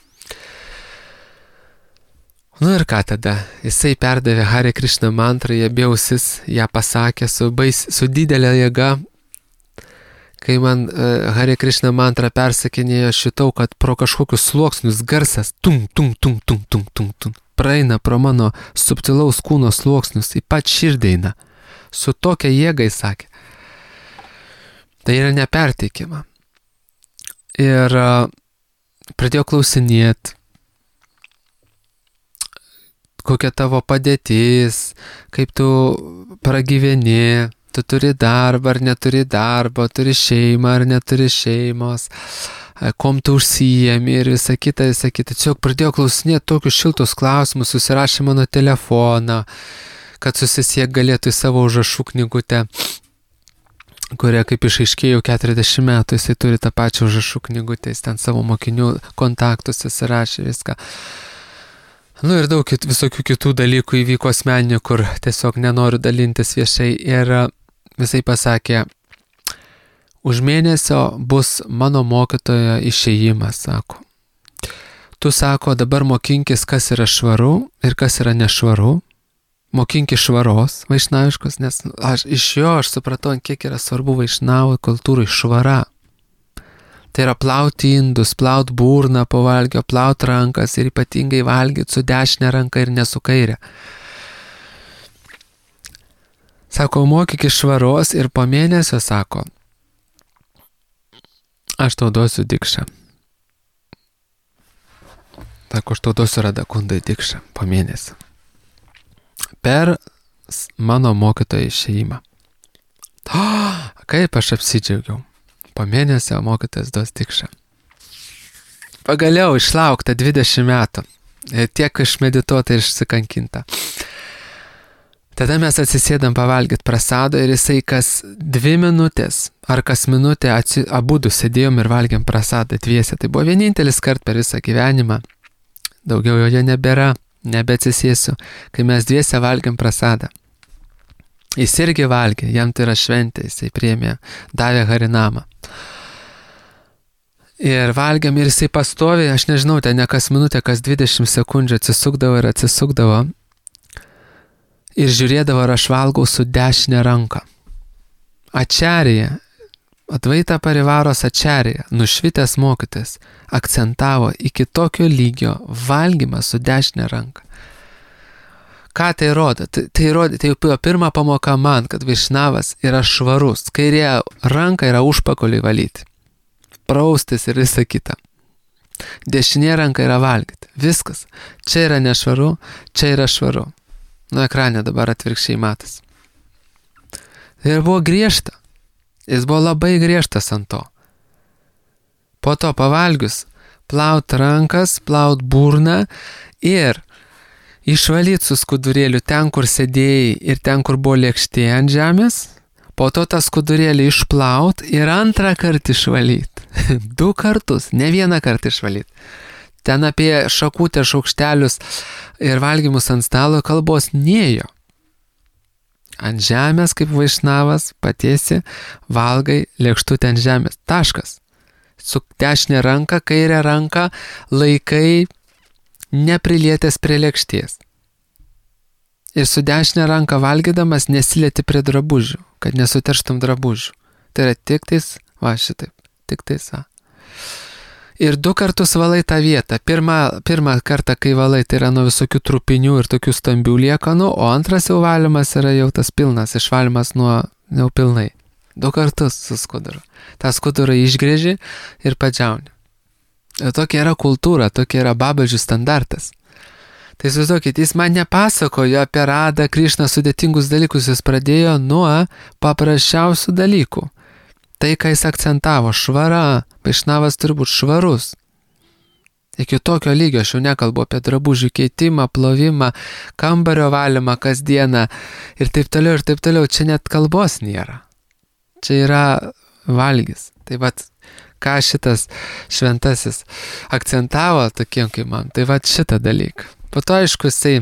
Nu ir ką tada? Jisai perdavė Hare Krishna mantrą, jie bjausis, ją pasakė su, bais, su didelė jėga. Kai man uh, Hare Krishna mantrą persakinėjo, šitau, kad pro kažkokius sluoksnius garsas tung, tung, tung, tung, tung, tung, tung, praeina pro mano subtilaus kūno sluoksnius, į pat širdieina. Su tokia jėga jis sakė. Tai yra neperteikima. Ir uh, pradėjo klausinėti, kokia tavo padėtis, kaip tu pragyveni, tu turi darbą ar neturi darbo, turi šeimą ar neturi šeimos, kom tu užsijėmi ir visa kita, visa kita. Tiesiog pradėjo klausinėti tokius šiltus klausimus, susirašė mano telefoną, kad susisiek galėtų į savo užrašų knygutę, kurie, kaip išaiškėjau, keturiasdešimt metų jisai turi tą pačią užrašų knygutę, jis ten savo mokinių kontaktus susirašė viską. Nu ir daug kit, visokių kitų dalykų įvyko asmeninių, kur tiesiog nenoriu dalintis viešai. Ir visai pasakė, už mėnesio bus mano mokytojo išėjimas, sako. Tu, sako, dabar mokinkis, kas yra švaru ir kas yra nešvaru. Mokinkis švaros vaišnaviškos, nes aš, iš jo aš supratau, kiek yra svarbu vaišnavų kultūrai švara. Tai yra plauti indus, plaut burną po valgio, plaut rankas ir ypatingai valgyti su dešinė ranka ir ne su kairė. Sako, mokykis švaros ir po mėnesio, sako, aš tau duosiu dikšą. Sako, aš tau duosiu Radakundai dikšą po mėnesio. Per mano mokytojo išėjimą. O, kaip aš apsidžiaugiau. Po mėnesio mokytojas duos dikšą. Pagaliau išlaukta dvidešimt metų. Tiek išmedituota ir išsikankinta. Tada mes atsisėdam pavalgyti prasado ir jisai kas dvi minutės ar kas minutę atsi, abudu sėdėjom ir valgėm prasadą dviese. Tai buvo vienintelis kart per visą gyvenimą. Daugiau joje nebėra, nebeatsisėsiu, kai mes dviese valgėm prasadą. Jis irgi valgė, jam tai yra šventė, jisai priėmė, davė harinamą. Ir valgiam ir jisai pastovi, aš nežinau, ten ne kas minutę, kas dvidešimt sekundžių atsisukdavo ir atsisukdavo. Ir žiūrėdavo, ar aš valgau su dešinė ranka. Ačarija, Advaita Parivaros Ačarija, nušvitęs mokytojas, akcentavo iki tokio lygio valgymą su dešinė ranka. Ką tai rodo? Tai, tai rodo, tai jau pirma pamoka man, kad Vaišnavas yra švarus. Kairė ranka yra užpakoliui valyti. Praustis ir visa kita. Dešinė ranka yra valgyti. Viskas. Čia yra nešvaru, čia yra švaru. Nu, ekrane dabar atvirkščiai matas. Ir buvo griežta. Jis buvo labai griežtas ant to. Po to pavalgius, plaut rankas, plaut burną ir išvalyti su skudurėliu ten, kur sėdėjai ir ten, kur buvo lėkštė ant žemės. Po to tą skudurėlį išplaut ir antrą kartą išvalyti. Du kartus, ne vieną kartą išvalyti. Ten apie šakutę, šaukštelius ir valgymus ant stalo kalbos nėjo. Ant žemės, kaip Vaišnavas, patiesi, valgai lėkštutę ant žemės. Taškas. Su dešinė ranka, kairė ranka laikai neprilietęs prie lėkštės. Ir su dešinė ranka valgydamas nesilieti prie drabužių, kad nesuterštum drabužių. Tai yra tik tais, va šitaip, tik tais, va. Ir du kartus valai tą vietą. Pirmą, pirmą kartą, kai valai, tai yra nuo visokių trupinių ir tokių stambių liekanų, o antras jau valymas yra jau tas pilnas, išvalymas nuo jau pilnai. Du kartus su skuduru. tą skudurą išgrėži ir padžiauni. Tokia yra kultūra, tokia yra babadžių standartas. Tai įsivaizduokit, jis man nepasakojo apie Radą Krišną sudėtingus dalykus, jis pradėjo nuo paprasčiausių dalykų. Tai, ką jis akcentavo, švara, Vaišnavas turi būti švarus. Iki tokio lygio aš jau nekalbu apie drabužių keitimą, plovimą, kambario valymą kasdieną ir taip toliau ir taip toliau. Čia net kalbos nėra. Čia yra valgis. Tai vat, ką šitas šventasis akcentavo tokiem kaip man, tai vat šitą dalyką. Po to aišku, jisai,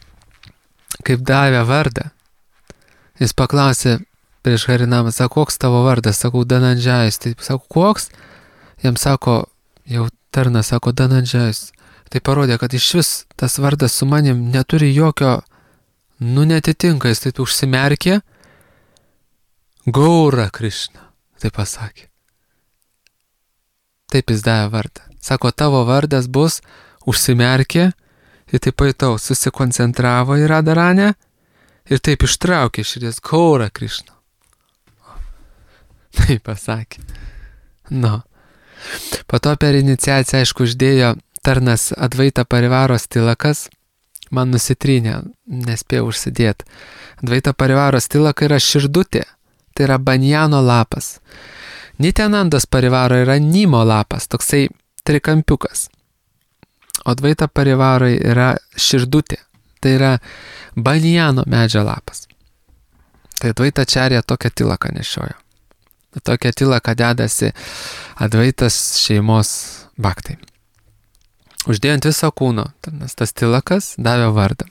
kaip davė vardą, jis paklausė prieš Harinamą, sako, koks tavo vardas, sakau, Danandžajus. Tai sako, koks? Jam sako, jau tarnas, sako, Danandžajus. Tai parodė, kad iš vis tas vardas su manim neturi jokio, nu netitinka, jis taip užsimerkė. Gaura Krišna, tai pasakė. Taip jis davė vardą. Sako, tavo vardas bus užsimerkė. Ir taip paitau, susikoncentravo į Radharanę ir taip ištraukė širdies Gaura Krišna. Taip pasakė. Nu. Po to per iniciaciją, aišku, uždėjo tarnas Advaita Parivaros Tilakas. Man nusitrynė, nespėjau užsidėti. Advaita Parivaros Tilaka yra širdutė. Tai yra banjano lapas. Nityanandos Parivaro yra nimo lapas, toksai trikampiukas. O Advaita Parivarai yra širdutė. Tai yra banjano medžio lapas. Tai Advaita Čarija tokią tilaką nešiojo. Tokią tilaką dedasi Advaitas šeimos bhaktai. Uždėjant viso kūno, nes tas tilakas davė vardą.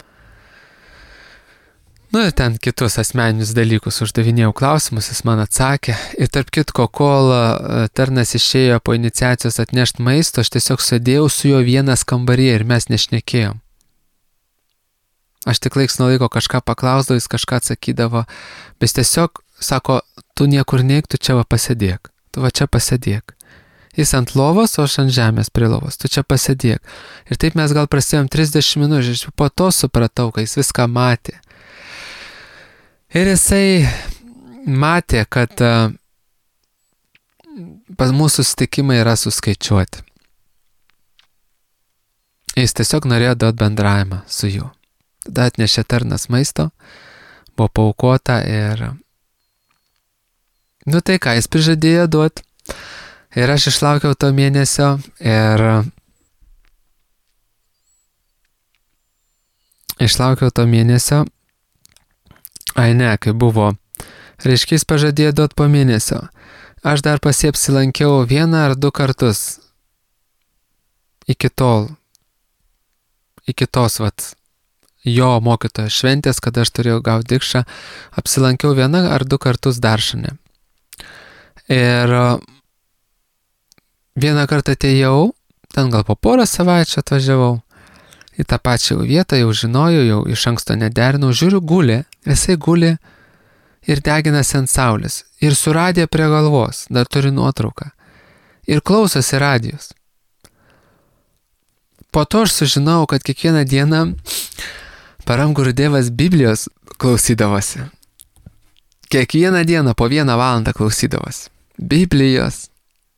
Nu ir ten kitus asmeninius dalykus uždavinėjau klausimus, jis man atsakė. Ir tarp kitko, kol tarnas išėjo po iniciacijos atnešti maisto, aš tiesiog sėdėjau su juo vienas kambaryje ir mes nešnekėjom. Aš tik laiks nuo laiko kažką paklausdavau, jis kažką atsakydavo, bet tiesiog sako, tu niekur neik, tu čia va pasėdėk, tu va čia pasėdėk. Jis ant lovos, o aš ant žemės prie lovos, tu čia pasėdėk. Ir taip mes gal prasėjom trisdešimt minučių, aš po to supratau, kai jis viską matė. Ir jisai matė, kad pas mūsų susitikimai yra suskaičiuoti. Jis tiesiog norėjo duoti bendravimą su juo. Tada atnešė tarnas maisto, buvo paaukota ir... Nu tai ką, jis prižadėjo duoti. Ir aš išlaukiau to mėnesio ir... Išlaukiau to mėnesio. Ai ne, kai buvo. Reiškia, jis pažadėjo duoti po mėnesio. Aš dar pas jį apsilankiau vieną ar du kartus. Iki tol. Iki tos, vat, jo mokytojo šventės, kada aš turėjau gauti dikšą, apsilankiau vieną ar du kartus Daršane. Ir vieną kartą atėjau, ten gal po porą savaičių atvažiavau į tą pačią vietą, jau žinojau, jau iš anksto nederinau, žiūriu, guli, jisai guli ir deginasi ant saulės. Ir su radija prie galvos, dar turi nuotrauką. Ir klausosi radijos. Po to aš sužinau, kad kiekvieną dieną Param Gurudevas Biblijos klausydavosi. Kiekvieną dieną po vieną valandą klausydavosi. Biblijos.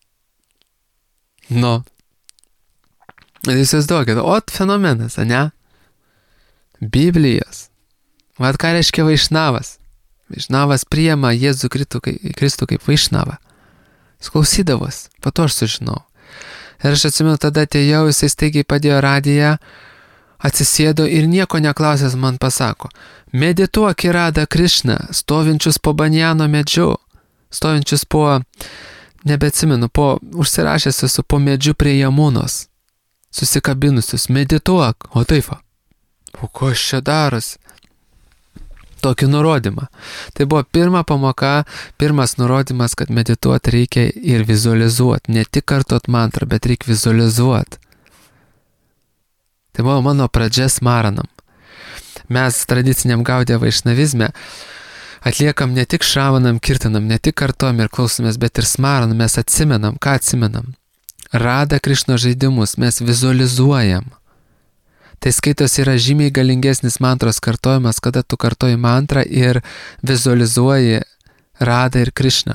Nu. Jūs įsivaizduokit, ot fenomenas, ne? Biblijos. Vat ką reiškia Vaišnavas? Vaišnavas priima Jėzų Kristų kaip Vaišnavą. Jis klausydavos, po to aš sužinau. Ir aš atsimenu, tada atėjau, jisai staigiai padėjo radiją, atsisėdo ir nieko neklausęs man pasako: medituok į Radą Krišną, stovinčius po banjano medžiu, stovinčius po, nebeatsimenu, po, užsirašęs esu po medžiu prie Jamunos, susikabinusius, medituok, o taip va. O ko aš čia darosi? Tokį nurodymą. Tai buvo pirma pamoka, pirmas nurodymas, kad medituoti reikia ir vizualizuoti. Ne tik kartot mantrą, bet reikia vizualizuoti. Tai buvo mano pradžia smaranam. Mes tradiciniam Gaudiya vaišnavizme atliekam ne tik šravanam, kirtanam, ne tik kartom ir klausomės, bet ir smaranam. Mes atsimenam. Ką atsimenam? Rada Krišnos žaidimus. Mes vizualizuojam. Tai skaitos yra žymiai galingesnis mantros kartojimas, kada tu kartoji mantrą ir vizualizuoji Radą ir Krišną.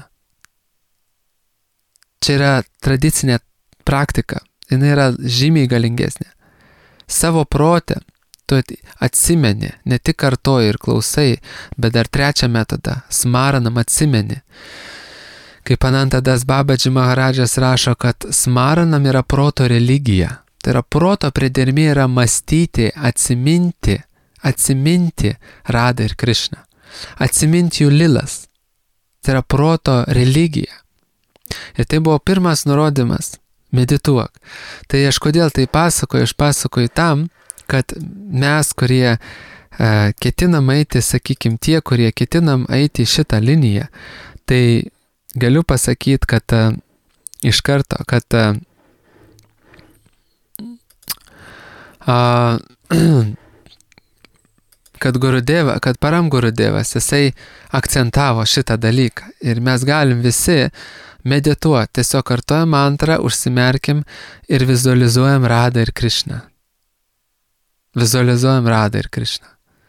Čia yra tradicinė praktika. Jis yra žymiai galingesnė. Savo protę tu atsimeni, ne tik kartoji ir klausai, bet dar trečią metodą, smaranam atsimeni. Kaip Anantadas Babaji Maharadžas rašo, kad smaranam yra proto religija. Tai yra proto priedermė yra mąstyti, atsiminti, atsiminti Radą ir Krišną. Atsiminti jų lilas. Tai yra proto religija. Ir tai buvo pirmas nurodymas. Medituok. Tai aš kodėl tai pasakoju? Aš pasakoju tam, kad mes, kurie e, ketinam eiti, sakykim, tie, kurie ketinam eiti šitą liniją, tai galiu pasakyti, kad e, iš karto, kad e, A, kad Gurudeva, kad Param Gurudevas, jisai akcentavo šitą dalyką. Ir mes galim visi medituoti, tiesiog kartojam mantrą, užsimerkim ir vizualizuojam Radą ir Krišną. Vizualizuojam Radą ir Krišną.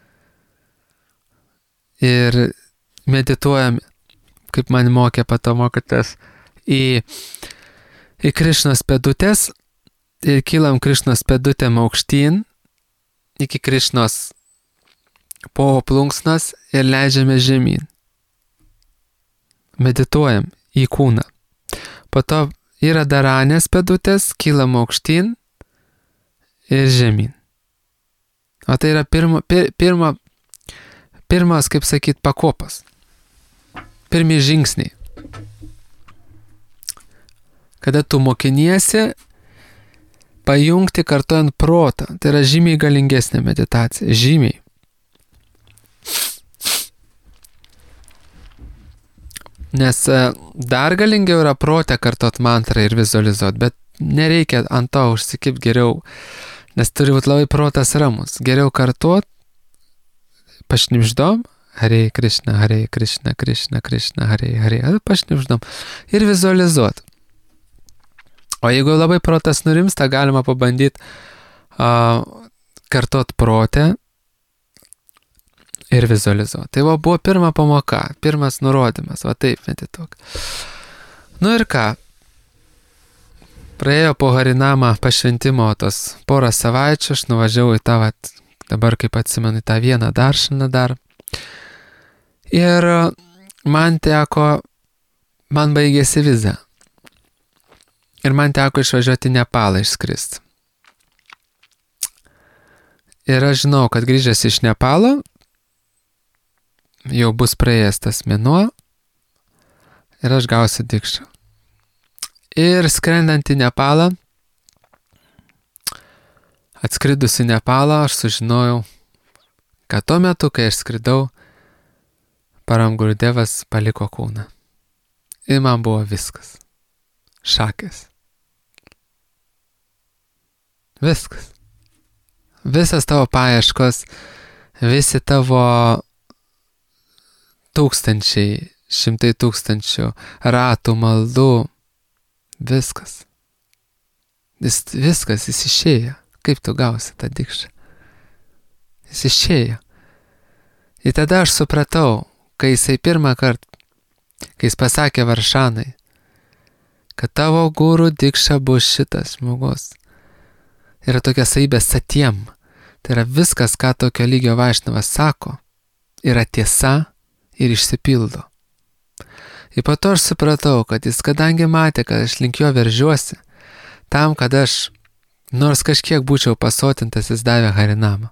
Ir medituojam, kaip man mokė pato mokytas, į, į Krišnos pėdutės. Ir kylam Krišnos pėdutėm aukštyn iki Krišnos povo plunksnos ir leidžiame žemyn. Medituojam į kūną. Po to yra daranės pėdutės, kylam aukštyn ir žemyn. O tai yra pirma, pir, pirma, pirmas, kaip sakyt, pakopas. Pirmi žingsniai. Kada tu mokiniesi pajungti kartojant protą. Tai yra žymiai galingesnė meditacija. Žymiai. Nes dar galingiau yra protę kartot mantrą ir vizualizuoti, bet nereikia ant to užsikibti geriau, nes turi būti labai protas ramus. Geriau kartot, pašnipždom, Hare Krišna, Hare Krišna, Krišna, Krišna, Hare Hare, pašnipždom ir vizualizuoti. O jeigu labai protas nurimsta, galima pabandyti uh, kartot protę ir vizualizuoti. Tai va, buvo pirma pamoka, pirmas nurodymas, va taip medituok. Nu ir ką? Praėjo po Harinamą pašventimo tos porą savaičių, aš nuvažiavau į tą, va, dabar kaip atsimenu, tą vieną daršaną dar. Ir man teko, man baigėsi viza. Ir man teko išvažiuoti į Nepalą išskrist. Ir aš žinau, kad grįžęs iš Nepalo, jau bus praėjęs tas mėnuo ir aš gausiu dikšą. Ir skrendant į Nepalą, atskridus į Nepalą, aš sužinojau, kad tuo metu, kai aš skridau, Param Gurudevas paliko kūną. Ir man buvo viskas. Šakės. Viskas. Visas tavo paieškos, visi tavo tūkstančiai, šimtai tūkstančių ratų, maldų, viskas. Jis, viskas, jis išėjo. Kaip tu gausi tą dikšą? Jis išėjo. Ir tada aš supratau, kai jisai pirmą kartą, kai jis pasakė Varšanai, kad tavo gūrų dikša bus šitas žmogus. Yra tokia savybė satiem. Tai yra viskas, ką tokio lygio Vaišnavas sako, yra tiesa ir išsipildo. Ir po to aš supratau, kad jis kadangi matė, kad aš link jo veržiuosi, tam, kad aš nors kažkiek būčiau pasotintas, jis davė Harinamą.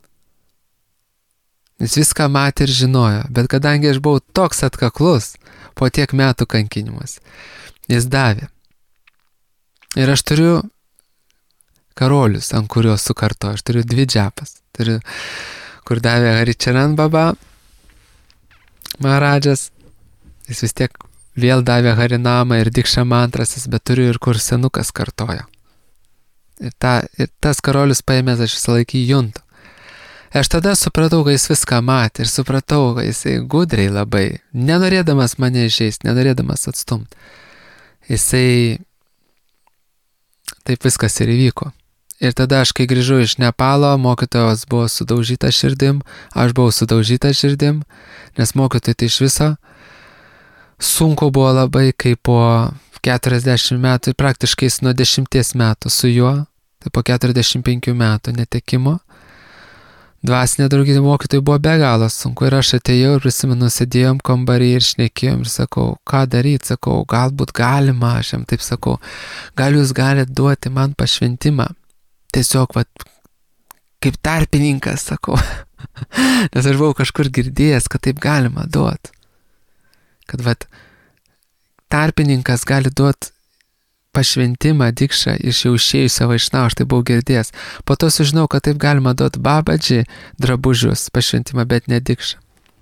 Jis viską matė ir žinojo, bet kadangi aš buvau toks atkaklus po tiek metų kankinimus, jis davė. Ir aš turiu karolius, ant kurios sukarto, aš turiu dvi džapas. Turiu, kur davė Haričaran Baba, Maharadžas, jis vis tiek vėl davė Harinamą ir Dikšą mantrasis, bet turiu ir kur senukas kartojo. Ir, ta, ir tas karolius paėmės, aš visą laikį juntu. Aš tada supratau, kad jis viską matė ir supratau, kad jisai gudriai labai, nenorėdamas mane įžeisti, nenorėdamas atstumti. Jisai taip viskas ir įvyko. Ir tada aš, kai grįžau iš Nepalo, mokytojos buvo sudaužyta širdim, aš buvau sudaužyta širdim, nes mokytojai tai iš viso sunku buvo labai, kai po keturiasdešimt metų, praktiškai nuo dešimties metų su juo, tai po keturiasdešimt penkių metų netekimo, dvasinė draugystė mokytojai buvo be galo sunku ir aš atėjau ir prisimenu, sėdėjom kambarį ir šnekėjom ir sakau, ką daryti, sakau, galbūt galima, aš jam taip sakau, gal jūs galite duoti man pašventimą, tiesiog, vat, kaip tarpininkas, sakau, nes aš buvau kažkur girdėjęs, kad taip galima duoti, kad, vat, tarpininkas gali duoti pašventimą, dikšą iš jau išėjusio Vaišnavo, aš tai buvau girdėjęs. Po to sužinau, kad taip galima duoti babadži drabužius pašventimą, bet ne dikšą.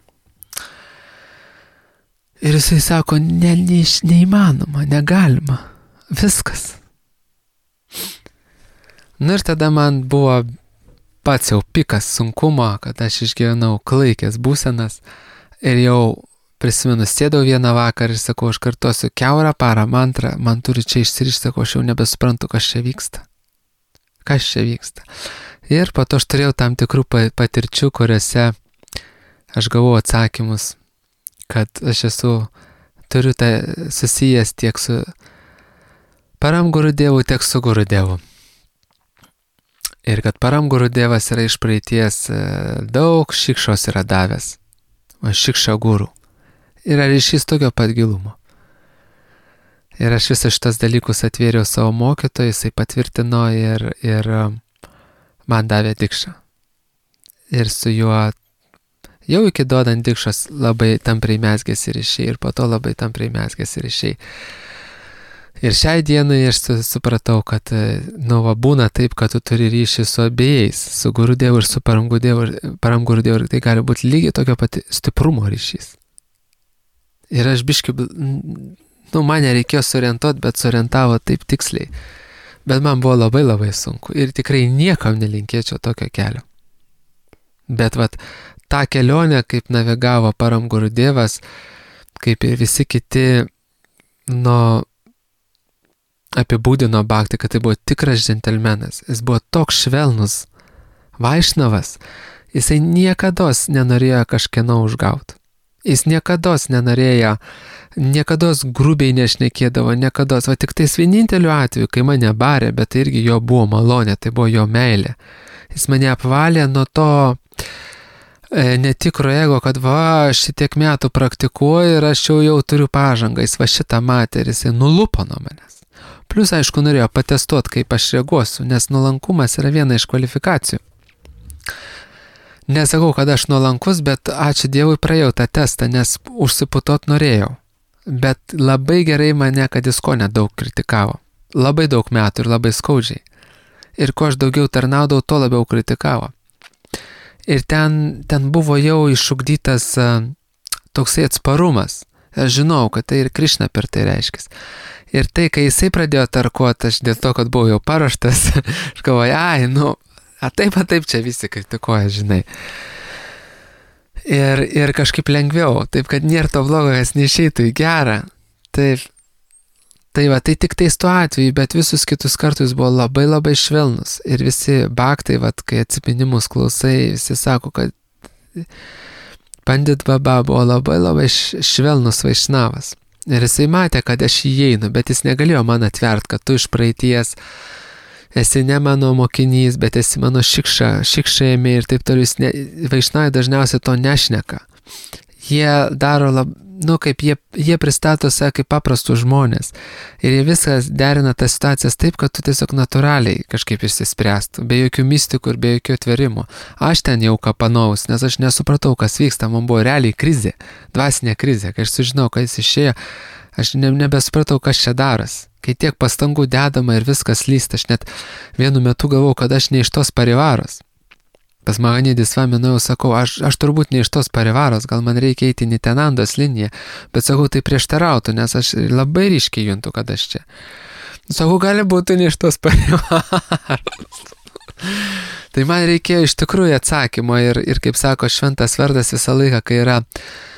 Ir jisai sako, ne, ne, neįmanoma, negalima, viskas. Nu ir tada man buvo pats jau pikas sunkumo, kad aš išgyvenau klaikės būsenas ir jau prisimenu, sėdau vieną vakarą ir sakau, aš kartosiu kiaurą parą mantrą, man turi čia išsirišti, sakau, aš jau nebesuprantu, kas čia vyksta. Kas čia vyksta. Ir po to aš turėjau tam tikrų patirčių, kuriuose aš gavau atsakymus, kad aš esu, turiu tai susijęs tiek su Param Gurudievu, tiek su Gurudevu. Ir kad Param Gurudevas yra iš praeities daug šikšos yra davęs. O šikša guru. Yra ryšys tokio pat gilumo. Ir aš visą šitas dalykus atvėriau savo mokytojui, jisai patvirtino ir, ir man davė dikšą. Ir su juo jau iki duodant dikšos labai tampriai mezgėsi ryšiai ir po to labai tampriai mezgėsi ryšiai. Ir šiai dienai aš supratau, kad nu, va, būna taip, kad tu turi ryšį su abiejais, su Gurudevu ir su Param Gurudevu, Param Gurudevu, ir tai gali būti lygiai tokio pat stiprumo ryšys. Ir aš biškai, nu, mane reikėjo sorientuoti, bet sorientavo taip tiksliai. Bet man buvo labai labai sunku ir tikrai niekam nelinkėčiau tokio kelio. Bet vat, tą kelionę, kaip navigavo Param Gurudevas, kaip ir visi kiti, nu, apibūdino Bhakti, kad tai buvo tikras džentelmenas. Jis buvo toks švelnus Vaišnavas, jisai niekados nenorėjo kažkieno užgauti. Jis niekados nenorėjo, niekados grubiai nešnekėdavo, niekados, va tik tais vieninteliu atveju, kai mane barė, bet tai irgi jo buvo malonė, tai buvo jo meilė. Jis mane apvalė nuo to e, netikro ego, kad va, aš šitiek metų praktikuoju ir aš jau, jau turiu pažangą, jis va šitą matė ir jisai nulupo nuo manęs. Plius, aišku, norėjo patestuoti, kaip aš reaguosiu, nes nuolankumas yra viena iš kvalifikacijų. Nesakau, kad aš nuolankus, bet ačiū Dievui praėjau tą testą, nes užsiputot norėjau. Bet labai gerai mane, kad jis ko nedaug kritikavo. Labai daug metų ir labai skaudžiai. Ir ko aš daugiau tarnaudau, to labiau kritikavo. Ir ten, ten buvo jau išugdytas uh, toksai atsparumas. Aš žinau, kad tai ir Krišna per tai reiškia. Ir tai, kai jisai pradėjo tarkuoti, aš dėl to, kad buvau jau paruoštas, aš galvoju, ai, nu, a taip, a taip čia visi kritikuoja, žinai. Ir, ir kažkaip lengviau, taip, kad nėra to blogo, kas neišeitų į gerą. Taip, tai va, tai tik tais tuo atveju, bet visus kitus kartus buvo labai labai švelnus. Ir visi baktai, va, kai atsiminimus klausai, visi sako, kad Pandit Baba buvo labai labai švelnus vaišnavas. Ir jisai matė, kad aš įeinu, bet jis negalėjo man atvert, kad tu iš praeities esi ne mano mokinys, bet esi mano šikša, šikšėjami ir taip toliau. Ne, vaišnavai dažniausiai to nešneka. Jie daro, lab, nu, kaip jie, jie pristato save kaip paprastus žmonės. Ir jie viskas derina tas situacijas taip, kad tu tiesiog natūraliai kažkaip išsispręstų, be jokių mistikų ir be jokių atverimų. Aš ten jau kapanaus, nes aš nesupratau, kas vyksta, man buvo realiai krizė, dvasinė krizė. Kai aš sužinau, kad jis išėjo, aš ne, nebesupratau, kas čia daras. Kai tiek pastangų dedama ir viskas lysta, aš net vienu metu galvau, kad aš ne iš tos parivaros. Pas Mahanidis Vaminau sakau, aš, aš turbūt ne iš tos parivaros, gal man reikia eiti Nitenandos liniją, bet sakau, tai prieštarautų, nes aš labai ryškiai juntu, kad aš čia. Sakau, gali būti ne iš tos parivaros. Tai man reikėjo iš tikrųjų atsakymo ir, ir kaip sako Šventas Vardas visą laiką, kai yra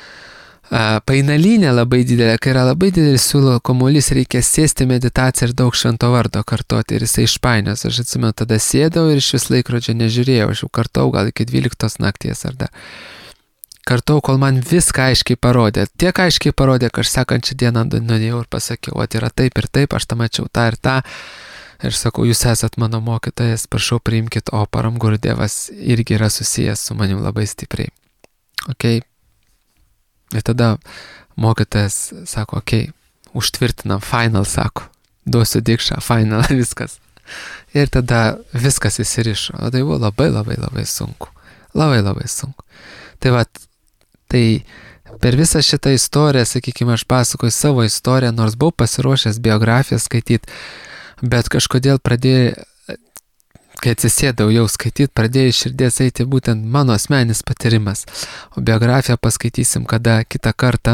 a, painalinė labai didelė, kai yra labai didelis siūlo kamuolys, reikia sėsti meditaciją ir daug Švento Vardo kartoti ir jisai išpainios. Aš atsimenu, tada sėdau ir iš vis laikrodžio nežiūrėjau, aš jau kartau gal iki dvyliktos nakties ar dar. Kartau, kol man viską aiškiai parodė. Tiek aiškiai parodė, kad aš sekančią dieną nuėjau ir pasakiau, o tai yra taip ir taip, aš tą mačiau tą ir tą. Ir sakau, jūs esat mano mokytojas, prašau priimkit, o Param Gurudevas irgi yra susijęs su manim labai stipriai. Okay. Ir tada mokytojas sako, okei, okay, užtvirtinam, final, sako, duosiu dikšą, final, viskas. Ir tada viskas įsirišo. O tai buvo labai labai labai sunku. Labai labai sunku. Tai va, tai per visą šitą istoriją, sakykime, aš pasakoju savo istoriją, nors buvau pasiruošęs biografiją skaityti, bet kažkodėl pradėjau, kai atsisėdau jau skaityti, pradėjau iš širdies eiti būtent mano asmeninis patyrimas. O biografiją paskaitysim kada kitą kartą,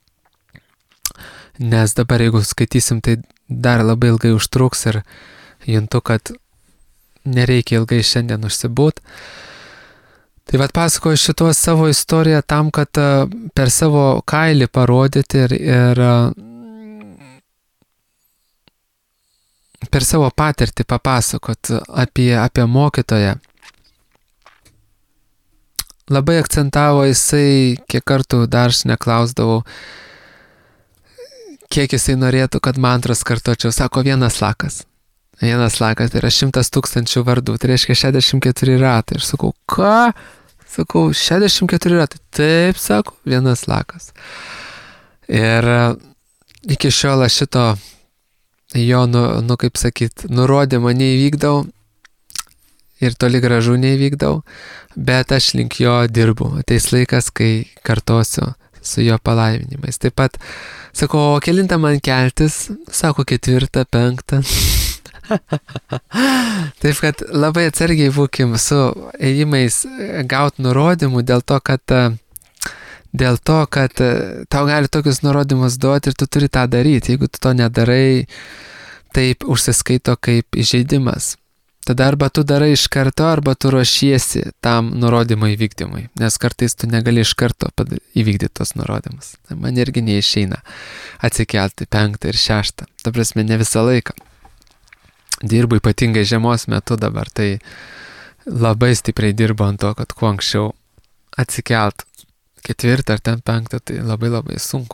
nes dabar jeigu skaitysim, tai dar labai ilgai užtruks ir juntu, kad nereikia ilgai šiandien užsibūt. Tai vat pasakoju šitos savo istoriją tam, kad per savo kailį parodyti ir, ir per savo patirtį papasakot apie, apie mokytoją. Labai akcentavo jisai, kiek kartų dar aš neklausdavau, kiek jisai norėtų, kad mantras kartočiau. Sako, vienas lakas. Vienas lakas, tai yra šimtas tūkstančių vardų, tai reiškia šešiasdešimt keturi ratai. Ir sakau, ką? Sakau, šešiasdešimt keturi ratai. Taip, sako, vienas lakas. Ir iki šiol aš šito jo, nu, nu kaip sakyt, nurodymą neįvykdau ir toli gražu neįvykdau, bet aš link jo dirbu. Ateis laikas, kai kartosiu su jo palaiminimais. Taip pat, sakau, o kelintą man keltis? Sako, ketvirtą, penktą. Taip, kad labai atsargiai būkim su ėjimais gaut nurodymų dėl to, kad Dėl to, kad tau gali tokius nurodymus duoti ir tu turi tą daryti. Jeigu tu to nedarai, taip užsiskaito kaip įžeidimas. Tada arba tu darai iš karto, arba tu ruošiesi tam nurodymo įvykdymui. Nes kartais tu negali iš karto įvykdyti tos nurodymus. Man irgi neišeina atsikelti penktą ir šeštą. Ta prasme, ne visą laiką. Dirbu ypatingai žiemos metu dabar, tai labai stipriai dirbu ant to, kad kuo anksčiau atsikeltų. Ketvirtą ar ten penktą, tai labai labai sunku.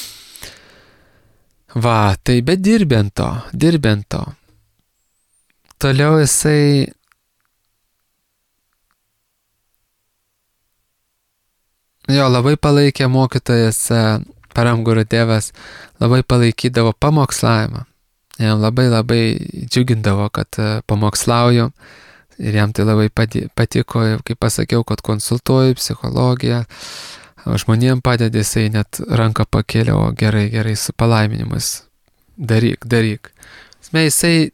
Va, tai bet dirbent to, dirbent to. Toliau jisai jo labai palaikė mokytojas Param Gurudevas, labai palaikydavo pamokslavimą. Jam labai labai džiugindavo, kad pamokslauju. Ir jam tai labai patiko, kaip pasakiau, kad konsultuoju psichologiją, žmonėm padeda, jisai net ranką pakėlė, o gerai, gerai, su palaiminimus, daryk, daryk. Jisai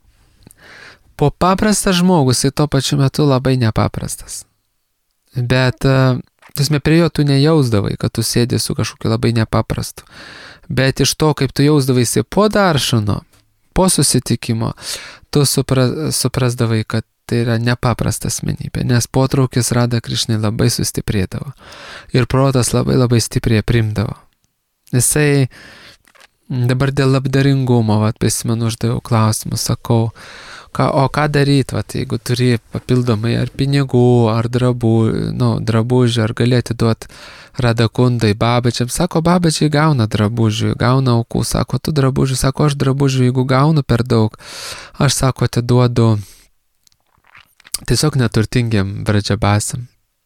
po paprastas žmogus, jisai tuo pačiu metu labai nepaprastas. Bet Tasme, prie jo tu nejausdavai, kad tu sėdi su kažkokiu labai nepaprastu. Bet iš to, kaip tu jausdavaisi po daršano, po susitikimo, tu supra, suprasdavai, kad tai yra nepaprasta asmenybė, nes potraukis Radha Krišnai labai sustiprėdavo. Ir protas labai labai stipriai primdavo. Jisai dabar dėl labdaringumo, vat, prisimenu, uždaviau klausimus, sakau, ką, o ką daryti, vat, jeigu turi papildomai ar pinigų, ar drabų, nu, drabužių, ar galėti duoti Radakundai, babačiam. Sako, babačiai gauna drabužių, gauna aukų, sako, tu drabužių, sako, aš drabužių, jeigu gaunu per daug, aš, sako, atiduodu tiesiog neturtingiam vradžiabasam.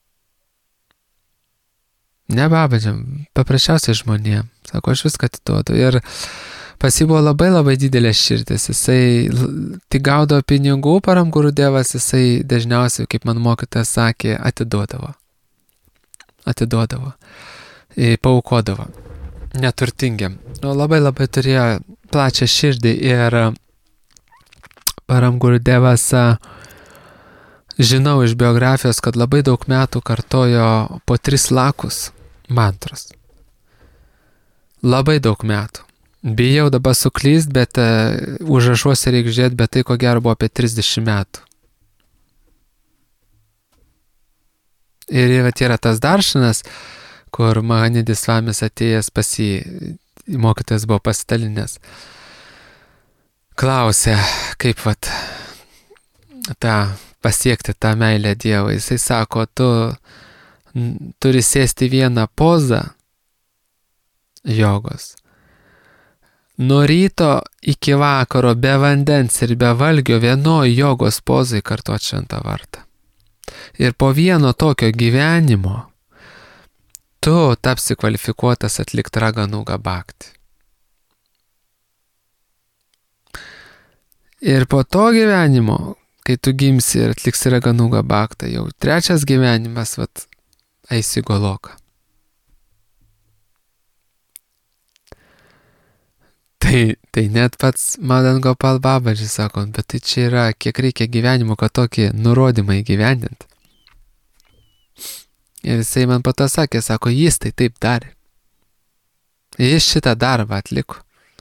Ne babačiam, paprasčiausiai žmonėm. Sako, aš viską atiduodu. Ir pas jį buvo labai labai didelė širdis. Jisai tik gaudavo pinigų, Param Gurudevas, jisai dažniausiai, kaip man mokytojas sakė, atiduodavo. Atiduodavo. Paukodavo. Neturtingiam. Nu, labai labai turėjo plačią širdį ir Param Gurudevas, žinau iš biografijos, kad labai daug metų kartojo po tris lakus mantros. Labai daug metų. Bijau dabar suklyst, bet uh, užrašuose reikia žiūrėti, bet tai ko gero buvo apie trisdešimt metų. Ir yra tas daršanas, kur Mahanidis Svamis atėjęs pas jį, mokytojas buvo pasidalinęs. Klausė, kaip vat tą pasiekti tą meilę Dievui. Jisai sako, tu turi sėsti vieną pozą jogos. Nuo ryto iki vakaro be vandens ir be valgio vienoj jogos pozai kartuot šventą vardą. Ir po vieno tokio gyvenimo tu tapsi kvalifikuotas atlikti Raganuga bhakti. Ir po to gyvenimo, kai tu gimsi ir atliksi Raganuga bhaktą, jau trečias gyvenimas, vat, eisi į Goloką. Tai, tai net pats Madan Gopal Babaji sako, bet tai čia yra, kiek reikia gyvenimo, kad tokį nurodymą įgyvendinti. Ir jisai man po to sakė, sako, jis tai taip darė. Jis šitą darbą atliko.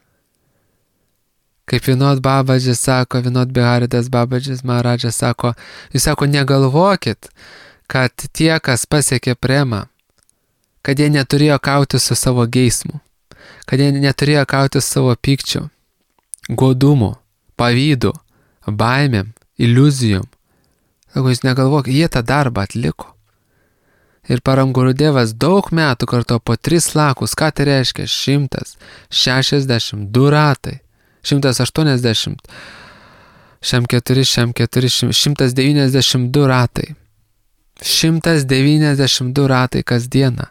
Kaip Vinod Babaji sako, Vinod Biharidas Babaji Maharadžas sako, jis sako, negalvokit, kad tie, kas pasiekė premą, kad jie neturėjo kauti su savo geismu, kad jie neturėjo kauti su savo pykčiu, godumu, pavydu, baimėm, iliuzijom. Sako, jūs negalvokit, jie tą darbą atliko. Ir Param Gurudevas daug metų karto po tris lakus, ką tai reiškia? Šimtas šešiasdešimt du ratai, šimtas aštuoniasdešimt, šem keturi, šem keturi, šimtas devyniasdešimt du ratai. šimtas devyniasdešimt du ratai kasdieną.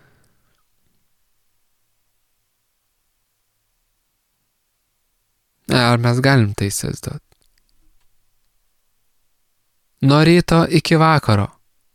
Ar mes galim tai įsivaizduoti? Nuo ryto iki vakaro.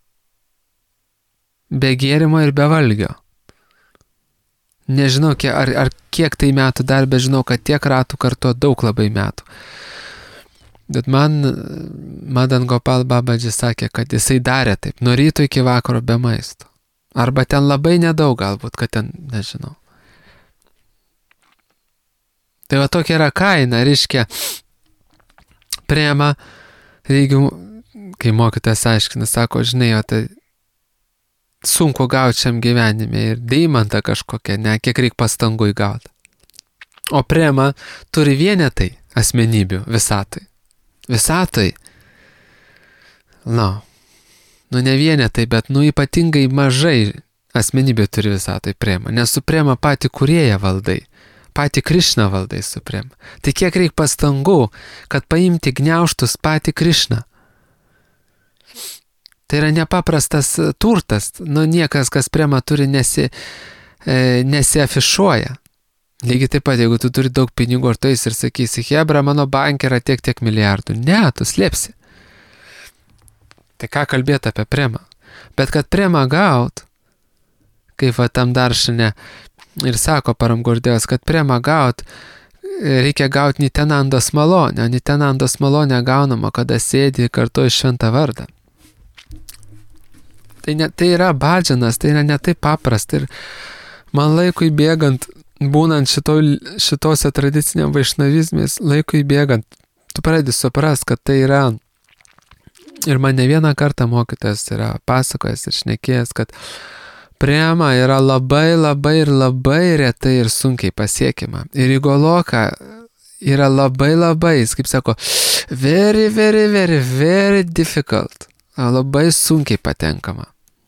Be gėrimo ir be valgio. Nežinau, kiek, ar, ar kiek tai metų dar, bet žinau, kad tiek ratų kartu daug labai metų. Bet man Madan Gopal Babaji sakė, kad jisai darė taip, nuo ryto iki vakaro be maisto. Arba ten labai nedaug galbūt, kad ten, nežinau. Tai va tokia yra kaina, reiškia, prema, jeigu, kai mokytojas aiškina, sako, žinai, o tai sunku gauti šiam gyvenime ir deimantą kažkokią, ne, kiek reikia pastangų įgauti. O prema turi vienetai asmenybių visatai. Visatai, na, nu ne vienetai, bet nu ypatingai mažai asmenybių turi visatai prema, nes su prema pati kūrėją valdai. Pati Krišną valdai suprema. Tai kiek reikia pastangų, kad paimti gniaužtus pati Krišną. Tai yra nepaprastas turtas, nu niekas, kas prema turi, nesi, e, nesiafišuoja. Lygiai taip pat, jeigu tu turi daug pinigų ir tu eisi ir sakysi, Hebra, mano banke yra tiek tiek milijardų. Ne, tu slėpsi. Tai ką kalbėti apie premą? Bet kad premą gaut, kaip va tam daršane, ir sako Param Gurudevas, kad premą gaut, reikia gauti Nitenandos malonę. O Nitenandos malonę gaunama, kada sėdi kartu į šventą vardą. Tai, ne, tai yra badžianas, tai yra ne taip paprasta. Ir man laikui bėgant, būnant šito, šitose tradiciniam vaišnavizmės, laikui bėgant, tu pradedi suprast, kad tai yra, ir man ne vieną kartą mokytojas yra pasakojęs ir šnekėjęs, kad prema yra labai, labai ir labai retai ir sunkiai pasiekima. Ir igoloka yra labai, labai, jis kaip sako, very, very, very, very difficult. Labai sunkiai patenkama.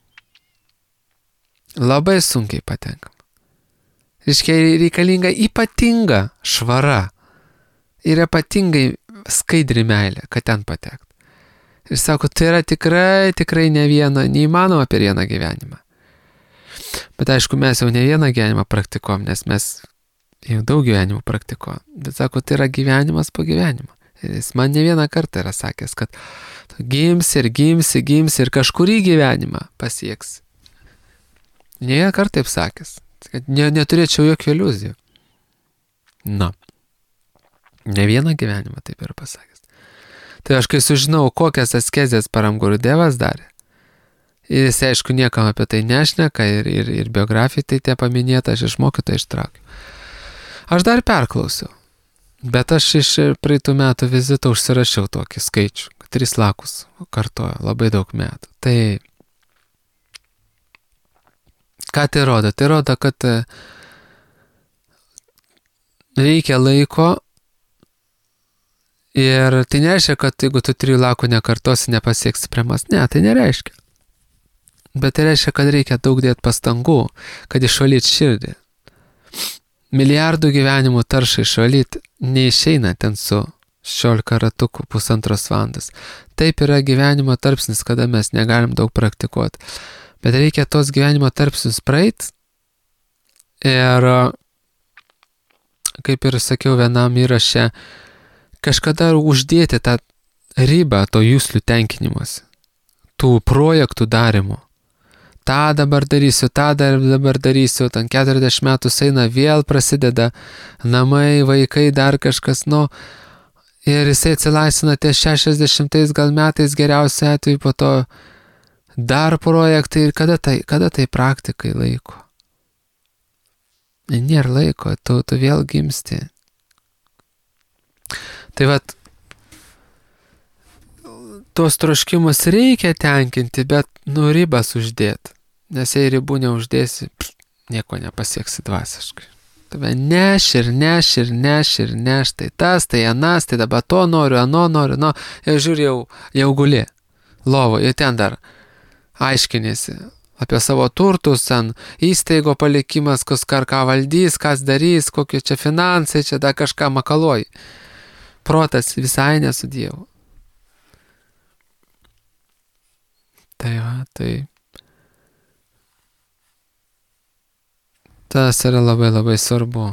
Labai sunkiai patenkama. Reiškia, reikalinga ypatinga švara ir ypatingai skaidri meilė, kad ten patekt. Ir sako, tai yra tikrai, tikrai ne viena, neįmanoma per vieną gyvenimą. Bet aišku, mes jau ne vieną gyvenimą praktikuom, nes mes jau daug gyvenimų praktikuom. Bet sako, tai yra gyvenimas po gyvenimo. Ir jis man ne vieną kartą yra sakęs, kad gimsi ir gimsi, gimsi ir kažkurį gyvenimą pasieks. Ne vieną kartą taip sakęs, kad ne, neturėčiau jokių iliuzijų. Na, ne vieną gyvenimą taip yra pasakęs. Tai aš kai sužinau, kokias askezės Param Gurudevas darė, ir jis aišku niekam apie tai nešneka, ir, ir, ir biografijai tai te paminėta, aš iš mokytojo ištraukiu. Aš dar perklausiau, bet aš iš praeitų metų vizito užsirašiau tokį skaičių, kad tris lakus kartojo, labai daug metų. Tai ką tai rodo? Tai rodo, kad reikia laiko ir tai nereiškia, kad jeigu tu trijų lakų nekartosi, nepasieksi premas. Ne, tai nereiškia. Bet tai reiškia, kad reikia daug dėti pastangų, kad išvalyti širdį. Milijardų gyvenimų taršai išvalyti neišeina ten su šešiolika ratukų pusantros valandos. Taip yra gyvenimo tarpsnis, kada mes negalim daug praktikuoti. Bet reikia tos gyvenimo tarpsnius praeit. Ir kaip ir sakiau vienam įraše, kažkada uždėti tą ribą to jūslių tenkinimuose, tų projektų darimo. tą dabar darysiu, tą dabar darysiu, ten keturiasdešimt metų eina, vėl prasideda namai, vaikai, dar kažkas, nu, ir jisai atsilaisvina ties šešiasdešimtais gal metais geriausiu atveju, po to dar projektai, ir kada tai, kada tai praktikai laiko? Nėra laiko, tu, tu vėl gimsti. Tai vat, tuos troškimus reikia tenkinti, bet nu ribas uždėti. Nes jei ribų neuždėsi, pš, nieko nepasieksi dvasiškai. Tave neš ir neš ir neš ir neš, tai tas, tai anas, tai dabar to noriu, ano noriu, no, ir žiūri, jau, jau guli lovo, ir ten dar aiškinėsi apie savo turtus, ten įstaigo palikimas, kas ką valdys, kas darys, kokie čia finansai, čia dar kažką makaluoji. Protas visai nesu Dievu. Tai va, tai tas yra labai labai svarbu.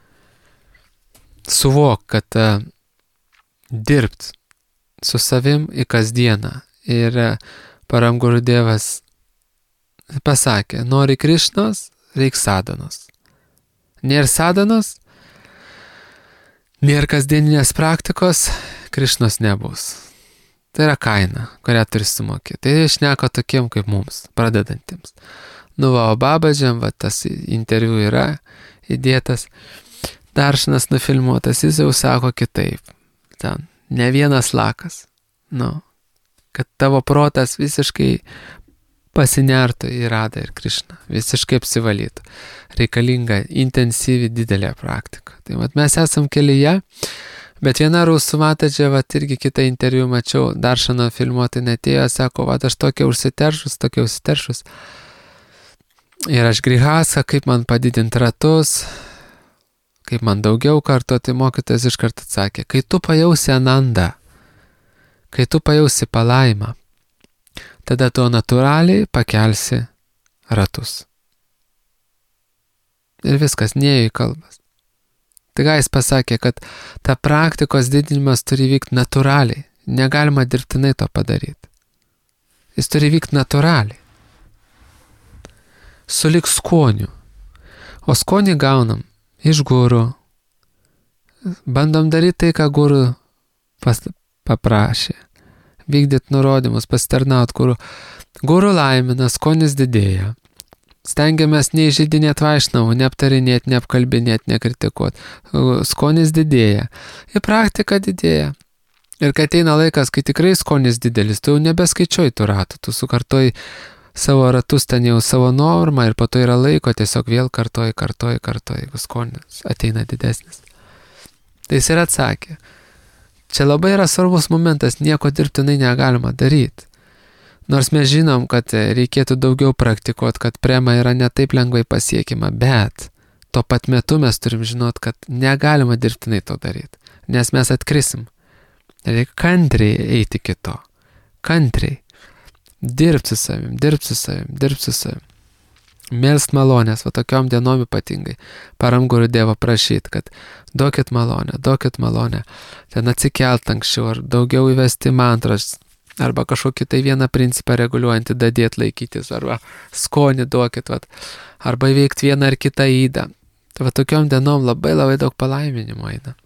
Suvok, kad uh, dirbt su savim į kasdieną. Ir uh, Param Gurudevas pasakė, nori Krišnos, reik sadanos. Nėra sadanos, nėra kasdieninės praktikos, Krišnos nebus. Tai yra kaina, kurią turi sumokėti. Tai šneka tokiem kaip mums, pradedantiems. Nu va, o Babadžiam, va, tas interviu yra įdėtas, Daršanas nufilmuotas, jis jau sako kitaip. Ten, ne vienas lakas. Nu, kad tavo protas visiškai pasinertų į Radą ir Krišną, visiškai apsivalytų. Reikalinga intensyvi didelė praktika. Tai vat, mes esam kelyje, bet viena Rusų Matadžia, vat, irgi kitą interviu mačiau, Daršano filmuotai netėjo, sako, vat, aš tokia užsiteršus, tokia užsiteršus. Ir aš grihasa, kaip man padidinti ratus, kaip man daugiau kartu, tai mokytojas iš karto atsakė, kai tu pajausi anandą, kai tu pajausi palaimą, tada tu natūraliai pakelsi ratus. Ir viskas, neėjo į kalbas. Tai ką jis pasakė, kad ta praktikos didinimas turi vykti natūraliai. Negalima dirbtinai to padaryti. Jis turi vykti natūraliai. Sulik skoniu. O skonį gaunam iš guru. Bandom daryti tai, ką guru pas, paprašė. vykdyti nurodymus, pasitarnaut guru. Guru laimina, skonis didėja. Stengiamės neįžeidinėti vaišnavų, neaptarinėti, neapkalbinėti, nekritikuoti. Skonis didėja. Ir praktika didėja. Ir kai ateina laikas, kai tikrai skonis didelis, tu jau nebeskaičiuoji tų ratų, tu sukartoji savo ratus ten jau savo normą ir po to yra laiko, tiesiog vėl kartoji, kartoji, kartoji, jeigu skonis ateina didesnis. Tai jis ir atsakė. Čia labai yra svarbus momentas, nieko dirbtinai negalima daryti. Nors mes žinom, kad reikėtų daugiau praktikuoti, kad prema yra ne taip lengvai pasiekima, bet tuo pat metu mes turim žinot, kad negalima dirbtinai to daryti, nes mes atkrisim. Reikia kantriai eiti iki to. Kantriai. Dirbti su savim, dirbti su savim, dirbti su savim. Melst malonės, va tokiom dienom ypatingai. Param Guru Dievo prašyti, kad duokit malonę, duokit malonę. Ten atsikelt anksčiau, ar daugiau įvesti mantras, arba kažkokį tai vieną principą reguliuojantį dadėt laikytis, arba skonį duokit, vat, arba įveikti vieną ar kitą įdą. Tai va tokiom dienom labai labai daug palaiminimo eina.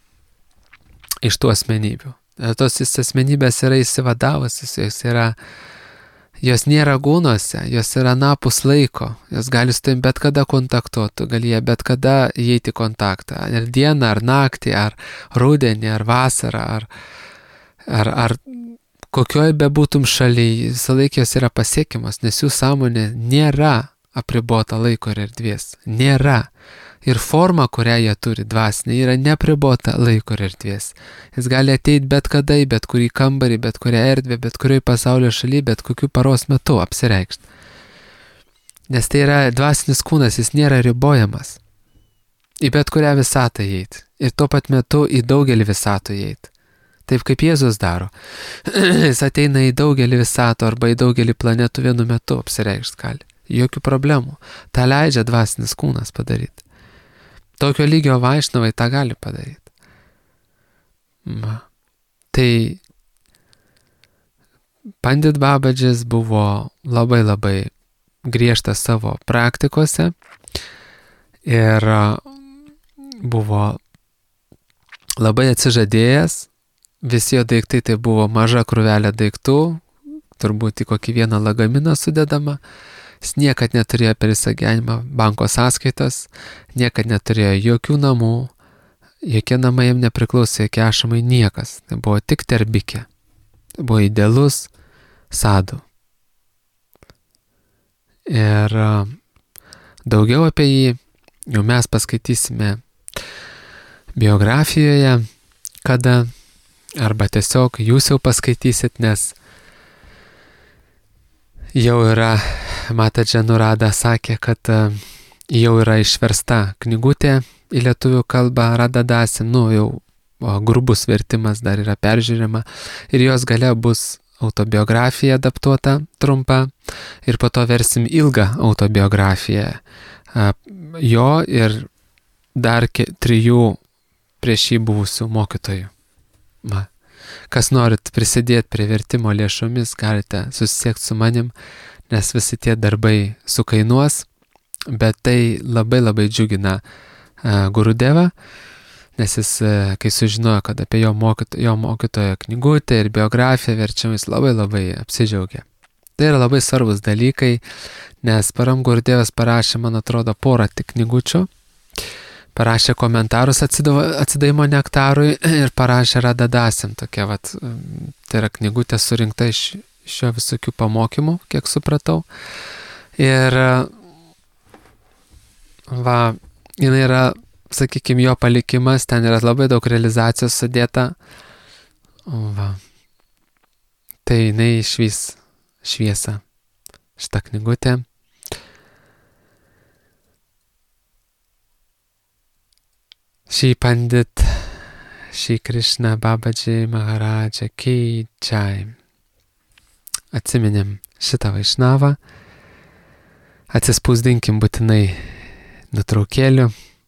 Iš tų asmenybių. Tos asmenybės yra įsivadavusios, jos yra, jos nėra gūnuose, jos yra napus laiko, jos gali su tavim bet kada kontaktuoti, gali jie bet kada įeiti į kontaktą, ar dieną, ar naktį, ar rudenį, ar vasarą, ar, ar, ar kokioj bebūtum šalyje, visą laiką jos yra pasiekimas, nes jų sąmonė nėra apribota laiko ir erdvės, nėra. Ir forma, kurią jie turi dvasinė, yra nepribota laiko ir erdvės. Jis gali ateiti bet kada į bet kurį kambarį, bet kurią erdvę, bet kurioj pasaulio šalyje, bet kokiu paros metu apsireikšti. Nes tai yra dvasinis kūnas, jis nėra ribojamas. Į bet kurią visatą įeiti. Ir tuo pat metu į daugelį visatų įeiti. Taip kaip Jėzus daro. Jis ateina į daugelį visatų arba į daugelį planetų vienu metu apsireikšti gali. Jokių problemų. Ta leidžia dvasinis kūnas padaryti. Tokio lygio vaišnavai tą gali padaryti. Va. Tai Pandit Babadžis buvo labai labai griežtas savo praktikose ir buvo labai atsižadėjęs. Visi jo daiktai tai buvo maža krūvelė daiktų, turbūt į kokį vieną lagaminą sudedama. Jis niekad neturėjo per visą gyvenimą banko sąskaitas, niekad neturėjo jokių namų, jokie namai jam nepriklausė, jokie ašamai niekas. Tai buvo tik terbikė. Tai buvo idealus sadhu. Ir daugiau apie jį jau mes paskaitysime biografijoje, kada, arba tiesiog jūs jau paskaitysit, nes jau yra, Mataji Anurada sakė, kad jau yra išversta knygutė į lietuvių kalbą Radha Dasim, nu jau o, grubus vertimas dar yra peržiūrima ir jos gale bus autobiografija adaptuota trumpa ir po to versim ilgą autobiografiją jo ir dar ke, trijų prieš jį buvusių mokytojų. Va. Kas norit prisidėti prie vertimo lėšomis, galite susisiekti su manim, nes visi tie darbai sukainuos, bet tai labai labai džiugina uh, Gurudevą, nes jis, uh, kai sužinojo, kad apie jo, mokyto, jo mokytojo knygutę ir biografiją verčiamais labai labai apsidžiaugė. Tai yra labai svarbus dalykai, nes Param Gurudevas parašė, man atrodo, porą tik knygučių, parašė komentarus Atsidaimo nektarui ir parašė Radha Dasim, tokia vat, tai yra knygutė surinkta iš šio visokių pamokymų, kiek supratau. Ir va, jinai yra, sakykime, jo palikimas, ten yra labai daug realizacijos sudėta. Va. Tai jinai išvys šviesą šitą knygutę. Šį Pandit, šį Krishna Babaji Maharaja ki jai. Atsiminėm šitą vaišnavą, atsispausdinkim būtinai nuotraukėlių.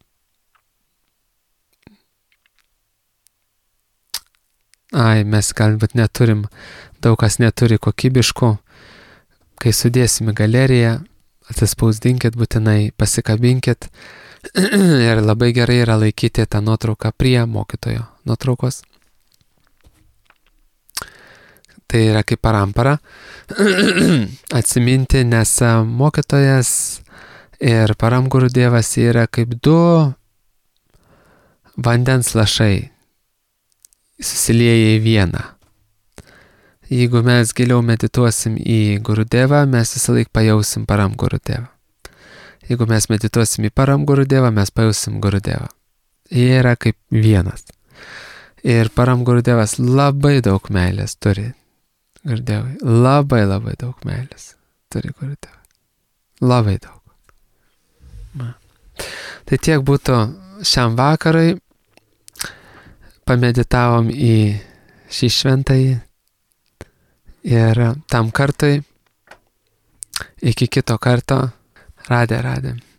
Ai, mes galbūt neturim, daug kas neturi kokybiškų. Kai sudėsim į galeriją, atsispausdinkit būtinai, pasikabinkit ir labai gerai yra laikyti tą nuotrauką prie mokytojo nuotraukos. tai yra kaip parampara atsiminti, nes mokytojas ir Param Gurudevas yra kaip du vandens lašai susilieja į vieną. Jeigu mes giliau medituosim į Gurudevą, mes visą laik pajausim Param Gurudevą. Jeigu mes medituosim į Param Gurudevą, mes pajausim Gurudevą. Jie yra kaip vienas. Ir Param Gurudevas labai daug meilės turi Gurudevai. Labai labai daug meilės turi Gurudevai. Labai daug. Na. Tai tiek būtų šiam vakarui. Pameditavom į šį šventąjį. Ir tam kartui, iki kito karto, radė, radė.